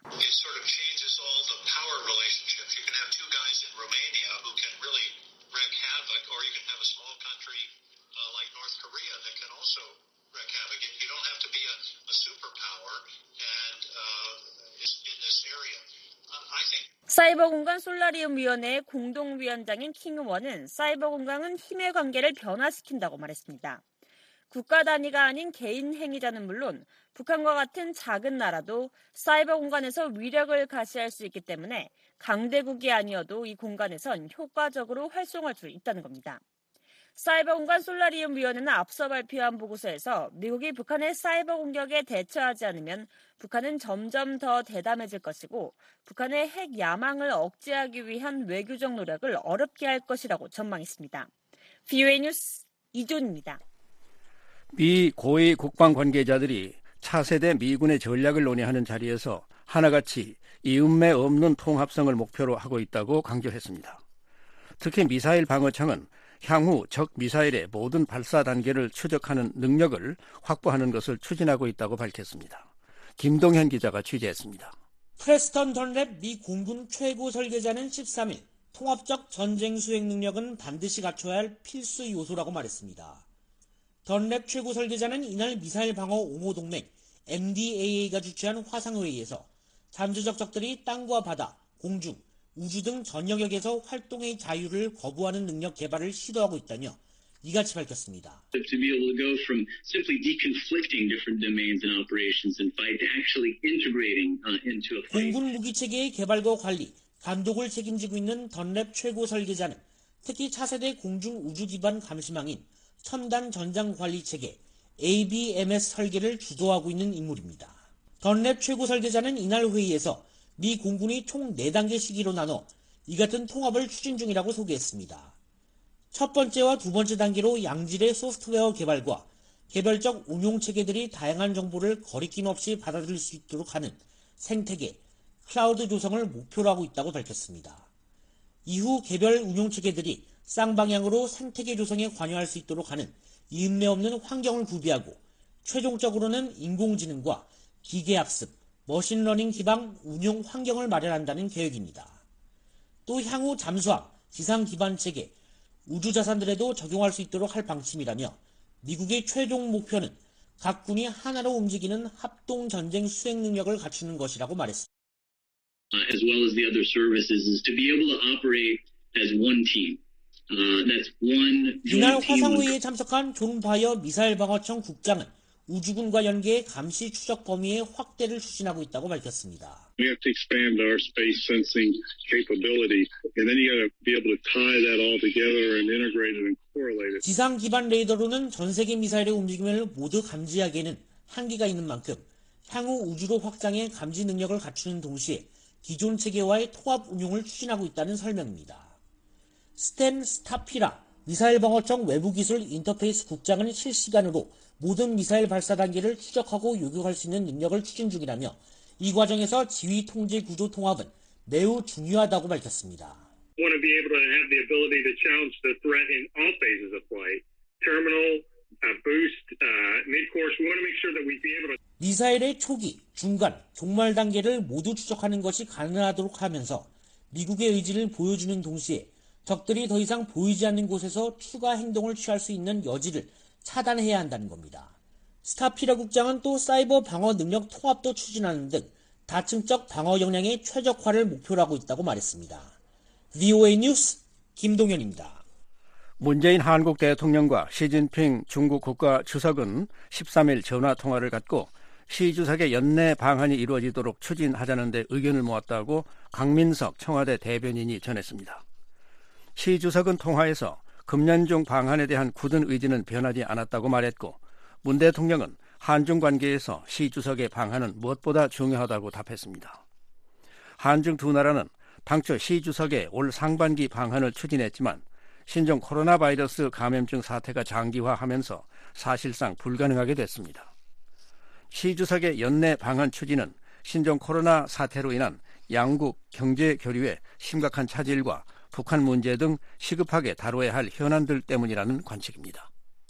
사이버 공간 솔라리움 위원회의 공동위원장인 킹 의원은 사이버 공간은 힘의 관계를 변화시킨다고 말했습니다. 국가 단위가 아닌 개인 행위자는 물론 북한과 같은 작은 나라도 사이버 공간에서 위력을 가시할 수 있기 때문에 강대국이 아니어도 이 공간에선 효과적으로 활용할 수 있다는 겁니다. 사이버 공간 솔라리움 위원회는 앞서 발표한 보고서에서 미국이 북한의 사이버 공격에 대처하지 않으면 북한은 점점 더 대담해질 것이고 북한의 핵 야망을 억제하기 위한 외교적 노력을 어렵게 할 것이라고 전망했습니다. 브이오에이 뉴스 이존입니다. 미 고위 국방 관계자들이 차세대 미군의 전략을 논의하는 자리에서 하나같이 이음매 없는 통합성을 목표로 하고 있다고 강조했습니다. 특히 미사일 방어청은 향후 적 미사일의 모든 발사 단계를 추적하는 능력을 확보하는 것을 추진하고 있다고 밝혔습니다. 김동현 기자가 취재했습니다. 프레스턴 던랩 미 공군 최고 설계자는 십삼일 통합적 전쟁 수행 능력은 반드시 갖춰야 할 필수 요소라고 말했습니다. 던랩 최고 설계자는 이날 미사일 방어 옹호 동맹 엠디에이에이가 주최한 화상회의에서 잠재적 적들이 땅과 바다, 공중, 우주 등 전 영역에서 활동의 자유를 거부하는 능력 개발을 시도하고 있다며 이같이 밝혔습니다. To be able to go from simply deconflicting different domains and operations and fight to actually integrating uh, into a fight. 공군 무기 체계의 개발과 관리, 감독을 책임지고 있는 던랩 최고 설계자는 특히 차세대 공중 우주 기반 감시망인 첨단 전장 관리 체계 에이비엠에스 설계를 주도하고 있는 인물입니다. 던랩 최고 설계자는 이날 회의에서 미 공군이 총 네 단계 시기로 나눠 이 같은 통합을 추진 중이라고 소개했습니다. 첫 번째와 두 번째 단계로 양질의 소프트웨어 개발과 개별적 운용 체계들이 다양한 정보를 거리낌 없이 받아들일 수 있도록 하는 생태계, 클라우드 조성을 목표로 하고 있다고 밝혔습니다. 이후 개별 운용 체계들이 쌍방향으로 생태계 조성에 관여할 수 있도록 하는 이음매 없는 환경을 구비하고 최종적으로는 인공지능과 기계학습, 머신러닝 기반 운용 환경을 마련한다는 계획입니다. 또 향후 잠수함, 지상 기반 체계, 우주 자산들에도 적용할 수 있도록 할 방침이라며 미국의 최종 목표는 각 군이 하나로 움직이는 합동 전쟁 수행 능력을 갖추는 것이라고 말했습니다. As well as the other services is to be able to operate as one team. Uh, that's one 이날 joint team. 화상회의에 참석한 존 바이어 미사일 방어청 국장은 우주군과 연계해 감시 추적 범위의 확대를 추진하고 있다고 밝혔습니다. We have to expand our space sensing capability, and then you got to be able to tie that all together and integrate it and correlate it. 지상 기반 레이더로는 전 세계 미사일의 움직임을 모두 감지하기에는 한계가 있는 만큼 향후 우주로 확장해 감지 능력을 갖추는 동시에 기존 체계와의 통합 운용을 추진하고 있다는 설명입니다. 스탠 스타피라 미사일 방어청 외부기술 인터페이스 국장은 실시간으로 모든 미사일 발사 단계를 추적하고 요격할 수 있는 능력을 추진 중이라며 이 과정에서 지휘 통제 구조 통합은 매우 중요하다고 밝혔습니다. We want to be able to have the ability to challenge the threat in all phases of flight. Terminal, uh, boost, uh, mid-course. We want to make sure that we be able to. 미사일의 초기, 중간, 종말 단계를 모두 추적하는 것이 가능하도록 하면서 미국의 의지를 보여주는 동시에 적들이 더 이상 보이지 않는 곳에서 추가 행동을 취할 수 있는 여지를 차단해야 한다는 겁니다. 스타피라 국장은 또 사이버 방어 능력 통합도 추진하는 등 다층적 방어 역량의 최적화를 목표로 하고 있다고 말했습니다. 브이오에이 뉴스 김동현입니다. 문재인 한국 대통령과 시진핑 중국 국가주석은 십삼 일 전화통화를 갖고 시 주석의 연내 방한이 이루어지도록 추진하자는 데 의견을 모았다고 강민석 청와대 대변인이 전했습니다. 시 주석은 통화에서 금년 중 방한에 대한 굳은 의지는 변하지 않았다고 말했고 문 대통령은 한중 관계에서 시 주석의 방한은 무엇보다 중요하다고 답했습니다. 한중 두 나라는 당초 시 주석의 올 상반기 방한을 추진했지만 신종 코로나 바이러스 감염증 사태가 장기화하면서 사실상 불가능하게 됐습니다. 시 주석의 연내 방한 추진은 신종 코로나 사태로 인한 양국 경제 교류에 심각한 차질과 북한 문제 등 시급하게 다뤄야 할 현안들 때문이라는 관측입니다.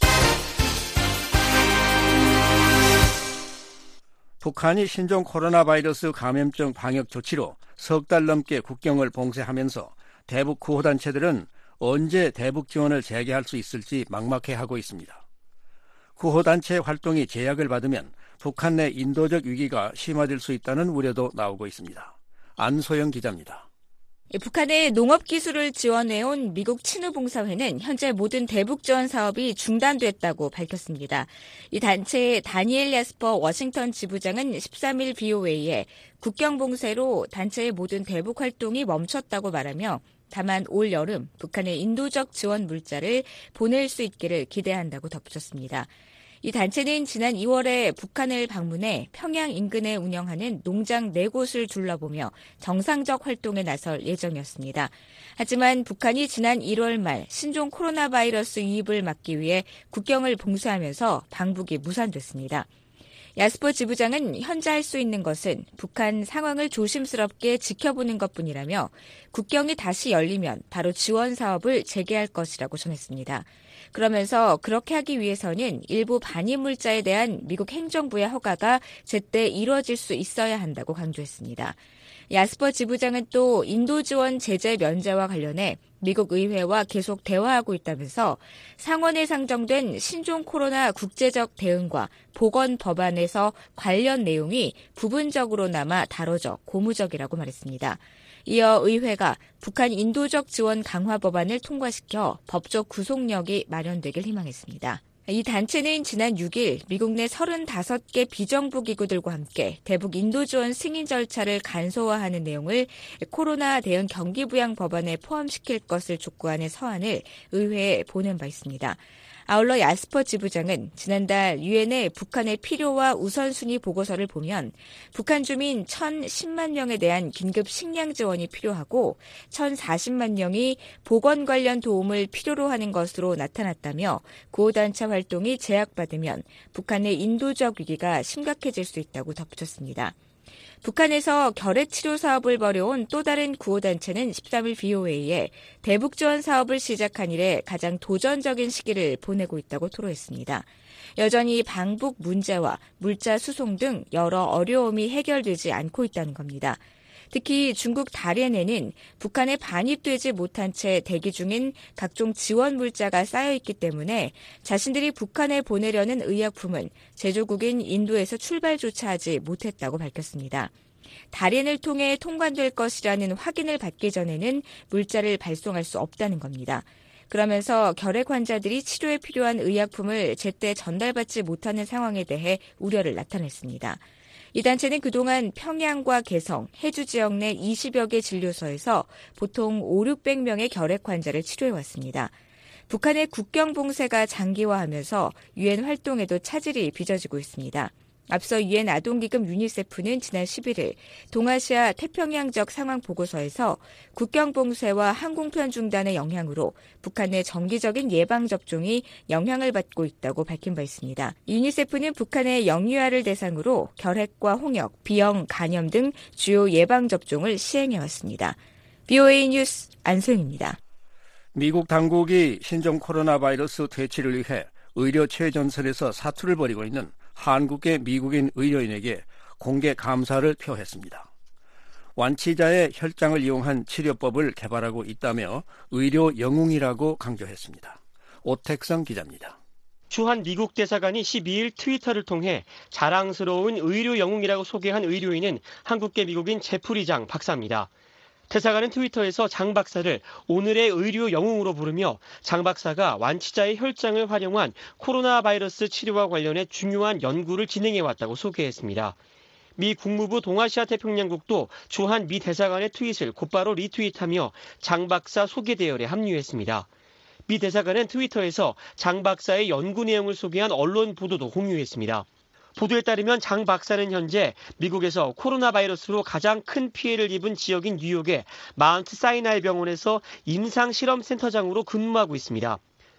북한이 신종 코로나 바이러스 감염증 방역 조치로 석 달 넘게 국경을 봉쇄하면서 대북 구호단체들은 언제 대북 지원을 재개할 수 있을지 막막해하고 있습니다. 구호단체 활동이 제약을 받으면 북한 내 인도적 위기가 심화될 수 있다는 우려도 나오고 있습니다. 안소영 기자입니다. 북한의 농업기술을 지원해온 미국 친우봉사회는 현재 모든 대북 지원 사업이 중단됐다고 밝혔습니다. 이 단체의 다니엘 야스퍼 워싱턴 지부장은 십삼 일 브이오에이에 국경 봉쇄로 단체의 모든 대북 활동이 멈췄다고 말하며 다만 올 여름 북한의 인도적 지원 물자를 보낼 수 있기를 기대한다고 덧붙였습니다. 이 단체는 지난 이월에 북한을 방문해 평양 인근에 운영하는 농장 네 곳을 둘러보며 정상적 활동에 나설 예정이었습니다. 하지만 북한이 지난 일월 말 신종 코로나 바이러스 유입을 막기 위해 국경을 봉쇄하면서 방북이 무산됐습니다. 야스퍼 지부장은 현재 할 수 있는 것은 북한 상황을 조심스럽게 지켜보는 것뿐이라며 국경이 다시 열리면 바로 지원 사업을 재개할 것이라고 전했습니다. 그러면서 그렇게 하기 위해서는 일부 반입 물자에 대한 미국 행정부의 허가가 제때 이루어질 수 있어야 한다고 강조했습니다. 야스퍼 지부장은 또 인도 지원 제재 면제와 관련해 미국 의회와 계속 대화하고 있다면서 상원에 상정된 신종 코로나 국제적 대응과 보건 법안에서 관련 내용이 부분적으로나마 다뤄져 고무적이라고 말했습니다. 이어 의회가 북한 인도적 지원 강화 법안을 통과시켜 법적 구속력이 마련되길 희망했습니다. 이 단체는 지난 육 일 미국 내 서른다섯 개 비정부 기구들과 함께 대북 인도 지원 승인 절차를 간소화하는 내용을 코로나 대응 경기부양 법안에 포함시킬 것을 촉구하는 서한을 의회에 보낸 바 있습니다. 아울러 야스퍼 지부장은 지난달 유엔의 북한의 필요와 우선순위 보고서를 보면 북한 주민 천십만 명에 대한 긴급 식량 지원이 필요하고 천사십만 명이 보건 관련 도움을 필요로 하는 것으로 나타났다며 구호단체 활동이 제약받으면 북한의 인도적 위기가 심각해질 수 있다고 덧붙였습니다. 북한에서 결핵치료 사업을 벌여온 또 다른 구호단체는 십삼 일 브이오에이에 대북 지원 사업을 시작한 이래 가장 도전적인 시기를 보내고 있다고 토로했습니다. 여전히 방북 문제와 물자 수송 등 여러 어려움이 해결되지 않고 있다는 겁니다. 특히 중국 다롄에는 북한에 반입되지 못한 채 대기 중인 각종 지원 물자가 쌓여있기 때문에 자신들이 북한에 보내려는 의약품은 제조국인 인도에서 출발조차 하지 못했다고 밝혔습니다. 다롄을 통해 통관될 것이라는 확인을 받기 전에는 물자를 발송할 수 없다는 겁니다. 그러면서 결핵 환자들이 치료에 필요한 의약품을 제때 전달받지 못하는 상황에 대해 우려를 나타냈습니다. 이 단체는 그동안 평양과 개성, 해주 지역 내 이십여 개 진료소에서 보통 오륙백 명의 결핵 환자를 치료해왔습니다. 북한의 국경 봉쇄가 장기화하면서 유엔 활동에도 차질이 빚어지고 있습니다. 앞서 유엔 아동기금 유니세프는 지난 십일일 동아시아 태평양적 상황 보고서에서 국경 봉쇄와 항공편 중단의 영향으로 북한 내 정기적인 예방접종이 영향을 받고 있다고 밝힌 바 있습니다. 유니세프는 북한의 영유아를 대상으로 결핵과 홍역, 비형, 간염 등 주요 예방접종을 시행해왔습니다. 비오에이 뉴스 안소영입니다. 미국 당국이 신종 코로나 바이러스 퇴치를 위해 의료 최전선에서 사투를 벌이고 있는 한국계 미국인 의료인에게 공개 감사를 표했습니다. 완치자의 혈장을 이용한 치료법을 개발하고 있다며 의료 영웅이라고 강조했습니다. 오택성 기자입니다. 주한 미국 대사관이 십이일 트위터를 통해 자랑스러운 의료 영웅이라고 소개한 의료인은 한국계 미국인 제프리 장 박사입니다. 대사관은 트위터에서 장 박사를 오늘의 의료 영웅으로 부르며 장 박사가 완치자의 혈장을 활용한 코로나 바이러스 치료와 관련해 중요한 연구를 진행해왔다고 소개했습니다. 미 국무부 동아시아 태평양국도 주한 미 대사관의 트윗을 곧바로 리트윗하며 장 박사 소개 대열에 합류했습니다. 미 대사관은 트위터에서 장 박사의 연구 내용을 소개한 언론 보도도 공유했습니다. 보도에 따르면 장 박사는 현재 미국에서 코로나 바이러스로 가장 큰 피해를 입은 지역인 뉴욕의 마운트 사이나이 병원에서 임상실험센터장으로 근무하고 있습니다.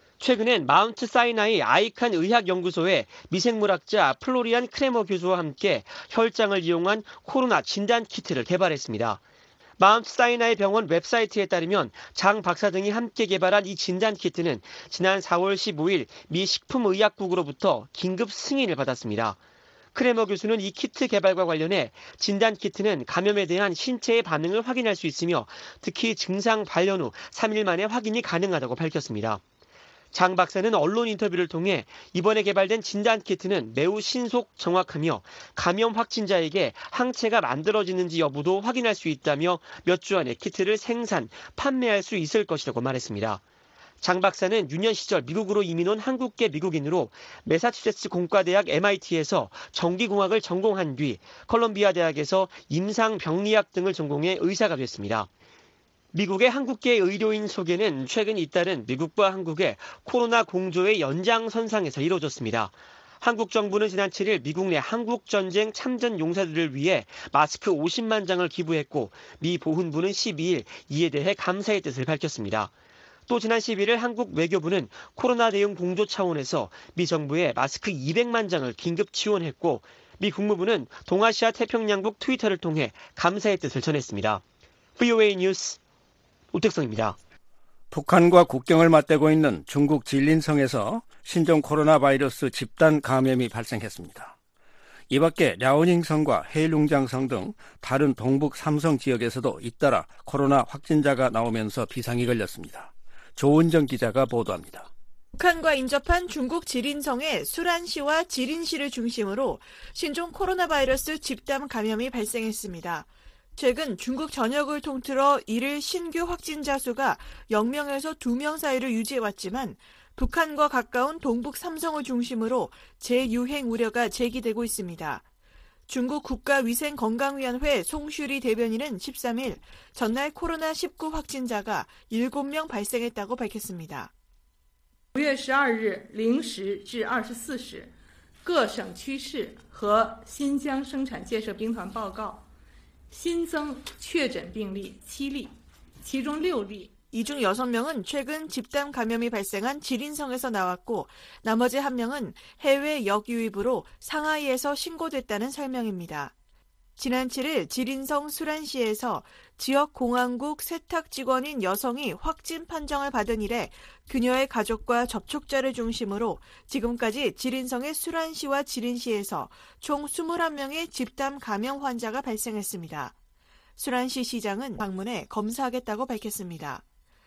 최근엔 마운트 사이나이 아이칸 의학연구소의 미생물학자 플로리안 크레머 교수와 함께 혈장을 이용한 코로나 진단키트를 개발했습니다. 마운트 사이나이 병원 웹사이트에 따르면 장 박사 등이 함께 개발한 이 진단키트는 지난 사월 십오일 미 식품의약국으로부터 긴급 승인을 받았습니다. 크레머 교수는 이 키트 개발과 관련해 진단키트는 감염에 대한 신체의 반응을 확인할 수 있으며 특히 증상 발현 후 삼 일 만에 확인이 가능하다고 밝혔습니다. 장 박사는 언론 인터뷰를 통해 이번에 개발된 진단키트는 매우 신속 정확하며 감염 확진자에게 항체가 만들어지는지 여부도 확인할 수 있다며 몇 주 안에 키트를 생산, 판매할 수 있을 것이라고 말했습니다. 장 박사는 유년 시절 미국으로 이민 온 한국계 미국인으로 매사추세츠 공과대학 엠아이티에서 전기공학을 전공한 뒤 컬럼비아 대학에서 임상병리학 등을 전공해 의사가 됐습니다. 미국의 한국계 의료인 소개는 최근 잇따른 미국과 한국의 코로나 공조의 연장선상에서 이루어졌습니다. 한국 정부는 지난 칠일 미국 내 한국전쟁 참전 용사들을 위해 마스크 오십만 장을 기부했고 미 보훈부는 십이일 이에 대해 감사의 뜻을 밝혔습니다. 또 지난 십일일 한국 외교부는 코로나 대응 공조 차원에서 미 정부에 마스크 이백만 장을 긴급 지원했고 미 국무부는 동아시아 태평양국 트위터를 통해 감사의 뜻을 전했습니다. 브이오에이 뉴스 오택성입니다. 북한과 국경을 맞대고 있는 중국 진린성에서 신종 코로나 바이러스 집단 감염이 발생했습니다. 이 밖에 랴오닝성과 헤일룽장성 등 다른 동북 삼성 지역에서도 잇따라 코로나 확진자가 나오면서 비상이 걸렸습니다. 조은정 기자가 보도합니다. 북한과 인접한 중국 지린성의 수란시와 지린시를 중심으로 신종 코로나 바이러스 집단 감염이 발생했습니다. 최근 중국 전역을 통틀어 일일 신규 확진자 수가 영 명에서 두 명 사이를 유지해왔지만 북한과 가까운 동북 삼성을 중심으로 재유행 우려가 제기되고 있습니다. 중국 국가위생건강위원회 송슈리 대변인은 십삼일 전날 코로나 십구 확진자가 일곱 명 발생했다고 밝혔습니다. 오월 십이일 영 시至二十四时各省区市和新疆生产建设兵团报告新增确诊病例七例，其中六例 이 중 여섯 명은 최근 집단 감염이 발생한 지린성에서 나왔고 나머지 한 명은 해외 역유입으로 상하이에서 신고됐다는 설명입니다. 지난 칠일 지린성 수란시에서 지역 공안국 세탁 직원인 여성이 확진 판정을 받은 이래 그녀의 가족과 접촉자를 중심으로 지금까지 지린성의 수란시와 지린시에서 총 이십일 명의 집단 감염 환자가 발생했습니다. 수란시 시장은 방문해 검사하겠다고 밝혔습니다.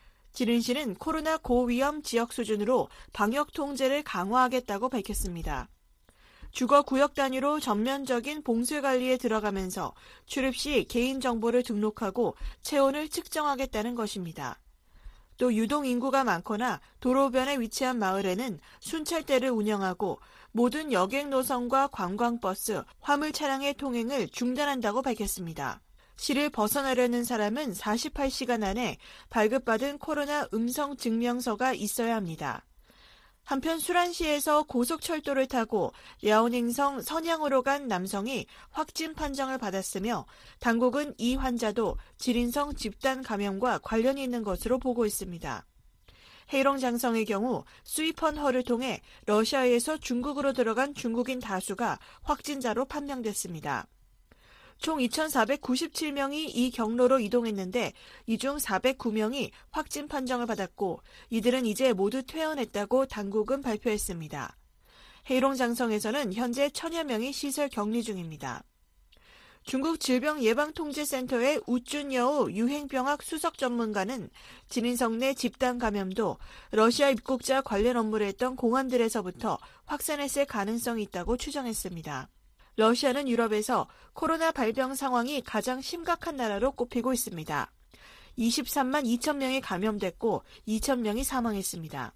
지린시는 코로나 고위험 지역 수준으로 방역 통제를 강화하겠다고 밝혔습니다. 주거 구역 단위로 전면적인 봉쇄 관리에 들어가면서 출입 시 개인정보를 등록하고 체온을 측정하겠다는 것입니다. 또 유동 인구가 많거나 도로변에 위치한 마을에는 순찰대를 운영하고 모든 여객 노선과 관광버스, 화물 차량의 통행을 중단한다고 밝혔습니다. 시를 벗어나려는 사람은 사십팔 시간 안에 발급받은 코로나 음성 증명서가 있어야 합니다. 한편 수란시에서 고속철도를 타고 랴오닝성 선양으로 간 남성이 확진 판정을 받았으며 당국은 이 환자도 지린성 집단 감염과 관련이 있는 것으로 보고 있습니다. 헤이롱 장성의 경우 수이펀허를 통해 러시아에서 중국으로 들어간 중국인 다수가 확진자로 판명됐습니다. 총 이천사백구십칠 명이 이 경로로 이동했는데 이 중 사백구 명이 확진 판정을 받았고 이들은 이제 모두 퇴원했다고 당국은 발표했습니다. 헤이롱 장성에서는 현재 천여 명이 시설 격리 중입니다. 중국 질병예방통제센터의 우준여우 유행병학 수석 전문가는 지린성 내 집단 감염도 러시아 입국자 관련 업무를 했던 공안들에서부터 확산했을 가능성이 있다고 추정했습니다. 러시아는 유럽에서 코로나 발병 상황이 가장 심각한 나라로 꼽히고 있습니다. 이십삼만 이천 명이 감염됐고 이천 명이 사망했습니다.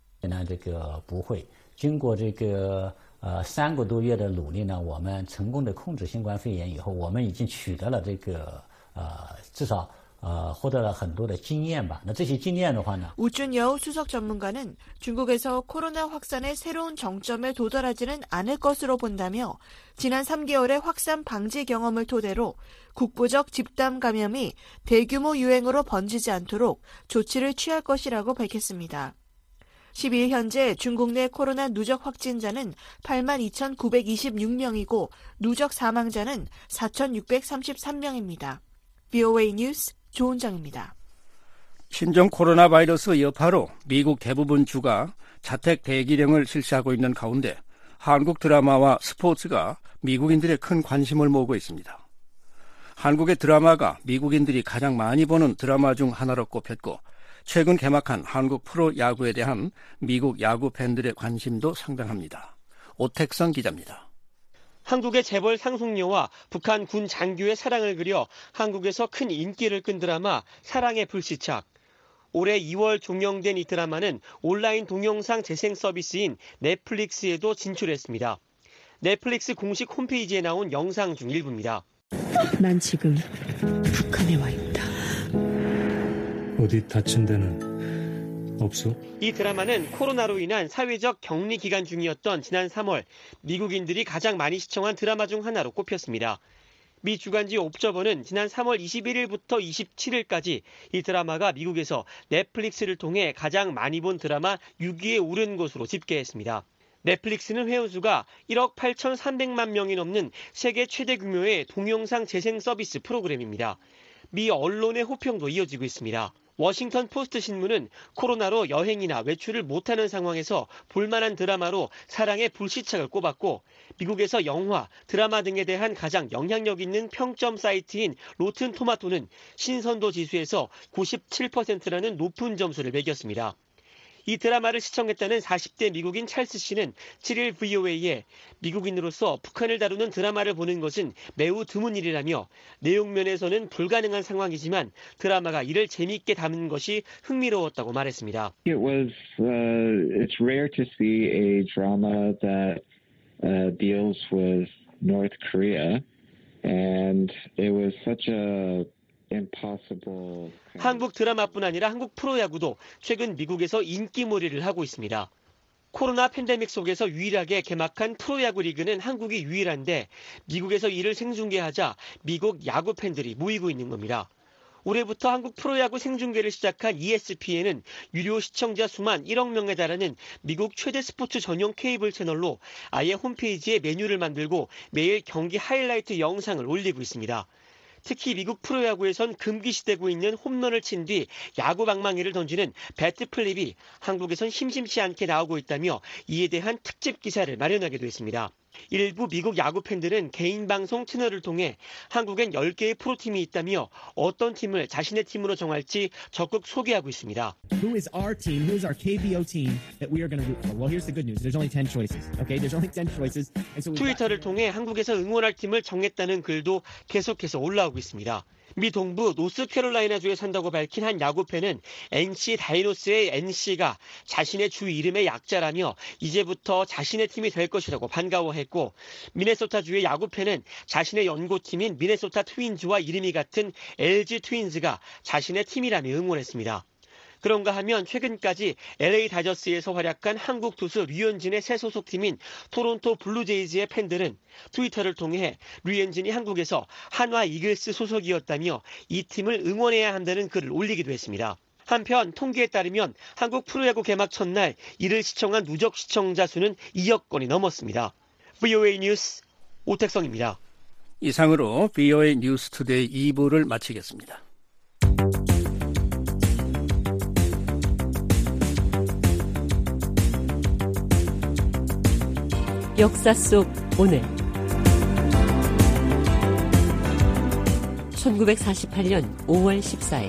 呃，三个多月的努力呢，我们成功的控制新冠肺炎以后，我们已经取得了这个呃，至少呃，获得了很多的经验吧。那这些经验的话呢， 우준여우 수석 전문가는 중국에서 코로나 확산의 새로운 정점에 도달하지는 않을 것으로 본다며 지난 삼 개월의 확산 방지 경험을 토대로 국부적 집단 감염이 대규모 유행으로 번지지 않도록 조치를 취할 것이라고 밝혔습니다. 십이 일 현재 중국 내 코로나 누적 확진자는 팔만 이천구백이십육 명이고 누적 사망자는 사천육백삼십삼 명입니다. 브이오에이 뉴스 조은정입니다. 신종 코로나 바이러스 여파로 미국 대부분 주가 자택 대기령을 실시하고 있는 가운데 한국 드라마와 스포츠가 미국인들의 큰 관심을 모으고 있습니다. 한국의 드라마가 미국인들이 가장 많이 보는 드라마 중 하나로 꼽혔고 최근 개막한 한국 프로야구에 대한 미국 야구 팬들의 관심도 상당합니다. 오택성 기자입니다. 한국의 재벌 상속녀와 북한 군 장교의 사랑을 그려 한국에서 큰 인기를 끈 드라마 사랑의 불시착. 올해 이월 종영된 이 드라마는 온라인 동영상 재생 서비스인 넷플릭스에도 진출했습니다. 넷플릭스 공식 홈페이지에 나온 영상 중 일부입니다. 난 지금 북한에 와 있다. 어디 다친 데는 없어? 이 드라마는 코로나로 인한 사회적 격리 기간 중이었던 지난 삼월 미국인들이 가장 많이 시청한 드라마 중 하나로 꼽혔습니다. 미 주간지 옵저버는 지난 삼월 이십일일부터 이십칠일까지 이 드라마가 미국에서 넷플릭스를 통해 가장 많이 본 드라마 육 위에 오른 것으로 집계했습니다. 넷플릭스는 회원수가 일억 팔천삼백만 명이 넘는 세계 최대 규모의 동영상 재생 서비스 프로그램입니다. 미 언론의 호평도 이어지고 있습니다. 워싱턴 포스트 신문은 코로나로 여행이나 외출을 못하는 상황에서 볼만한 드라마로 사랑의 불시착을 꼽았고 미국에서 영화, 드라마 등에 대한 가장 영향력 있는 평점 사이트인 로튼 토마토는 신선도 지수에서 구십칠 퍼센트라는 높은 점수를 매겼습니다. 이 드라마를 시청했다는 사십 대 미국인 찰스 씨는 칠일 브이오에이에 미국인으로서 북한을 다루는 드라마를 보는 것은 매우 드문 일이라며 내용 면에서는 불가능한 상황이지만 드라마가 이를 재미있게 담은 것이 흥미로웠다고 말했습니다. It was uh, it's rare to see a drama that uh, deals with North Korea, and it was such a impossible. 한국 드라마뿐 아니라 한국 프로야구도 최근 미국에서 인기몰이를 하고 있습니다. 코로나 팬데믹 속에서 유일하게 개막한 프로야구 리그는 한국이 유일한데 미국에서 이를 생중계하자 미국 야구 팬들이 모이고 있는 겁니다. 올해부터 한국 프로야구 생중계를 시작한 이에스피엔은 유료 시청자 수만 일억 명에 달하는 미국 최대 스포츠 전용 케이블 채널로 아예 홈페이지에 메뉴를 만들고 매일 경기 하이라이트 영상을 올리고 있습니다. 특히 미국 프로야구에선 금기시되고 있는 홈런을 친 뒤 야구 방망이를 던지는 배트 플립이 한국에선 심심치 않게 나오고 있다며 이에 대한 특집 기사를 마련하기도 했습니다. 일부 미국 야구 팬들은 개인 방송 채널을 통해 한국엔 열 개의 프로팀이 있다며 어떤 팀을 자신의 팀으로 정할지 적극 소개하고 있습니다. Who is our team? Who is our 케이비오 team that we are going to root for? Well, here's the good news. There's only ten choices. Okay, there's only ten choices. And so 트위터를 통해 한국에서 응원할 팀을 정했다는 글도 계속해서 올라오고 있습니다. 미 동부 노스캐롤라이나주에 산다고 밝힌 한 야구팬은 엔씨 다이노스의 엔씨가 자신의 주 이름의 약자라며 이제부터 자신의 팀이 될 것이라고 반가워했고, 미네소타주의 야구팬은 자신의 연고팀인 미네소타 트윈즈와 이름이 같은 엘지 트윈즈가 자신의 팀이라며 응원했습니다. 그런가 하면 최근까지 엘에이 다저스에서 활약한 한국 투수 류현진의 새 소속팀인 토론토 블루제이즈의 팬들은 트위터를 통해 류현진이 한국에서 한화 이글스 소속이었다며 이 팀을 응원해야 한다는 글을 올리기도 했습니다. 한편 통계에 따르면 한국 프로야구 개막 첫날 이를 시청한 누적 시청자 수는 이억 건이 넘었습니다. 브이오에이 뉴스 오택성입니다. 이상으로 브이오에이 뉴스 투데이 이 부를 마치겠습니다. 역사 속 오늘 천구백사십팔년 오월 십사일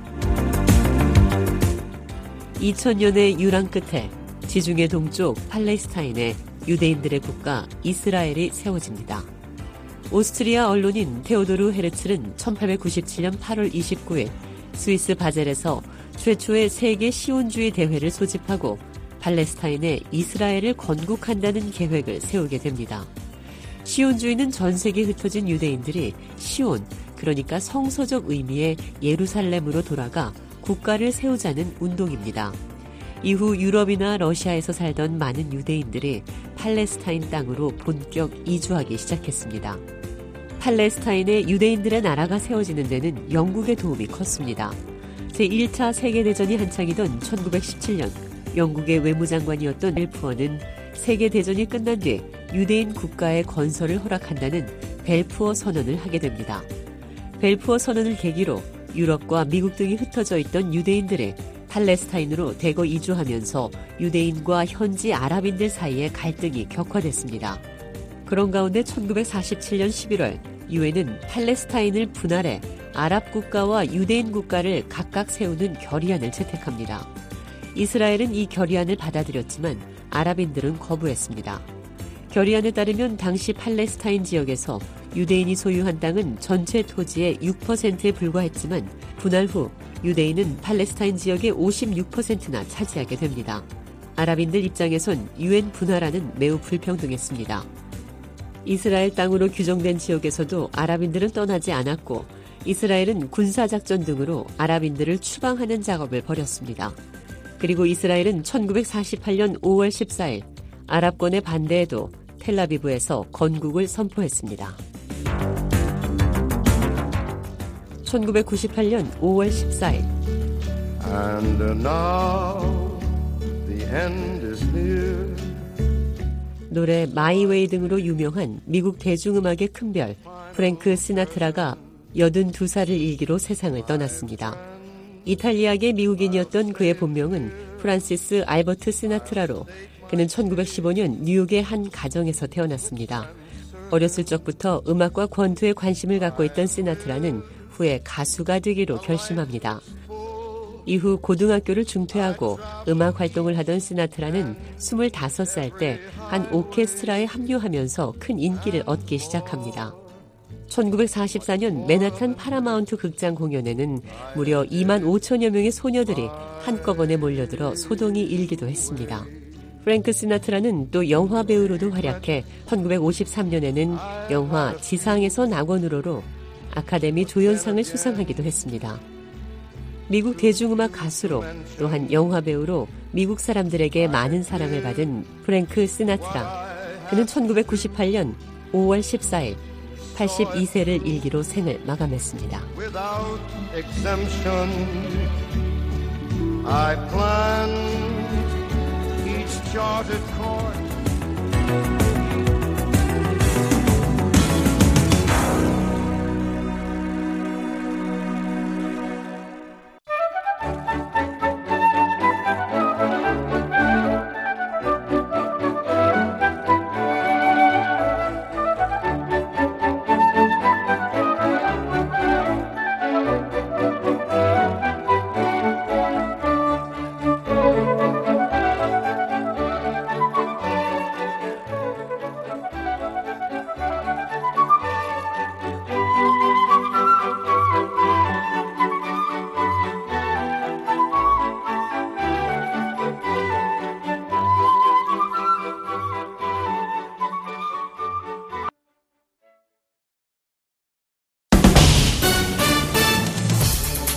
이천 년의 유랑 끝에 지중해 동쪽 팔레스타인에 유대인들의 국가 이스라엘이 세워집니다. 오스트리아 언론인 테오도르 헤르츠는 천팔백구십칠년 팔월 이십구일 스위스 바젤에서 최초의 세계 시온주의 대회를 소집하고 팔레스타인에 이스라엘을 건국한다는 계획을 세우게 됩니다. 시온주의는 전 세계에 흩어진 유대인들이 시온, 그러니까 성서적 의미의 예루살렘으로 돌아가 국가를 세우자는 운동입니다. 이후 유럽이나 러시아에서 살던 많은 유대인들이 팔레스타인 땅으로 본격 이주하기 시작했습니다. 팔레스타인에 유대인들의 나라가 세워지는 데는 영국의 도움이 컸습니다. 제일 차 세계대전이 한창이던 천구백십칠년 영국의 외무장관이었던 벨푸어는 세계대전이 끝난 뒤 유대인 국가의 건설을 허락한다는 벨푸어 선언을 하게 됩니다. 벨푸어 선언을 계기로 유럽과 미국 등이 흩어져 있던 유대인들이 팔레스타인으로 대거 이주하면서 유대인과 현지 아랍인들 사이의 갈등이 격화됐습니다. 그런 가운데 천구백사십칠년 십일월 유엔은 팔레스타인을 분할해 아랍 국가와 유대인 국가를 각각 세우는 결의안을 채택합니다. 이스라엘은 이 결의안을 받아들였지만 아랍인들은 거부했습니다. 결의안에 따르면 당시 팔레스타인 지역에서 유대인이 소유한 땅은 전체 토지의 육 퍼센트에 불과했지만 분할 후 유대인은 팔레스타인 지역의 오십육 퍼센트나 차지하게 됩니다. 아랍인들 입장에선 유엔 분할안은 매우 불평등했습니다. 이스라엘 땅으로 규정된 지역에서도 아랍인들은 떠나지 않았고 이스라엘은 군사작전 등으로 아랍인들을 추방하는 작업을 벌였습니다. 그리고 이스라엘은 천구백사십팔년 오월 십사일 아랍권의 반대에도 텔라비브에서 건국을 선포했습니다. 천구백구십팔년 오월 십사일 And now the end is near. 노래 마이웨이 등으로 유명한 미국 대중음악의 큰별 프랭크 시나트라가 여든두 살을 일기로 세상을 떠났습니다. 이탈리아계 미국인이었던 그의 본명은 프란시스 알버트 시나트라로 그는 천구백십오년 뉴욕의 한 가정에서 태어났습니다. 어렸을 적부터 음악과 권투에 관심을 갖고 있던 시나트라는 후에 가수가 되기로 결심합니다. 이후 고등학교를 중퇴하고 음악 활동을 하던 시나트라는 스물다섯 살 때 한 오케스트라에 합류하면서 큰 인기를 얻기 시작합니다. 천구백사십사년 맨하탄 파라마운트 극장 공연에는 무려 이만 오천여 명의 소녀들이 한꺼번에 몰려들어 소동이 일기도 했습니다. 프랭크 시나트라는 또 영화 배우로도 활약해 천구백오십삼년에는 영화 지상에서 낙원으로로 아카데미 조연상을 수상하기도 했습니다. 미국 대중음악 가수로 또한 영화 배우로 미국 사람들에게 많은 사랑을 받은 프랭크 시나트라. 그는 천구백구십팔년 오월 십사일 팔십이 세를 일기로 생을 마감했습니다. Without exemption, I plan each charted course.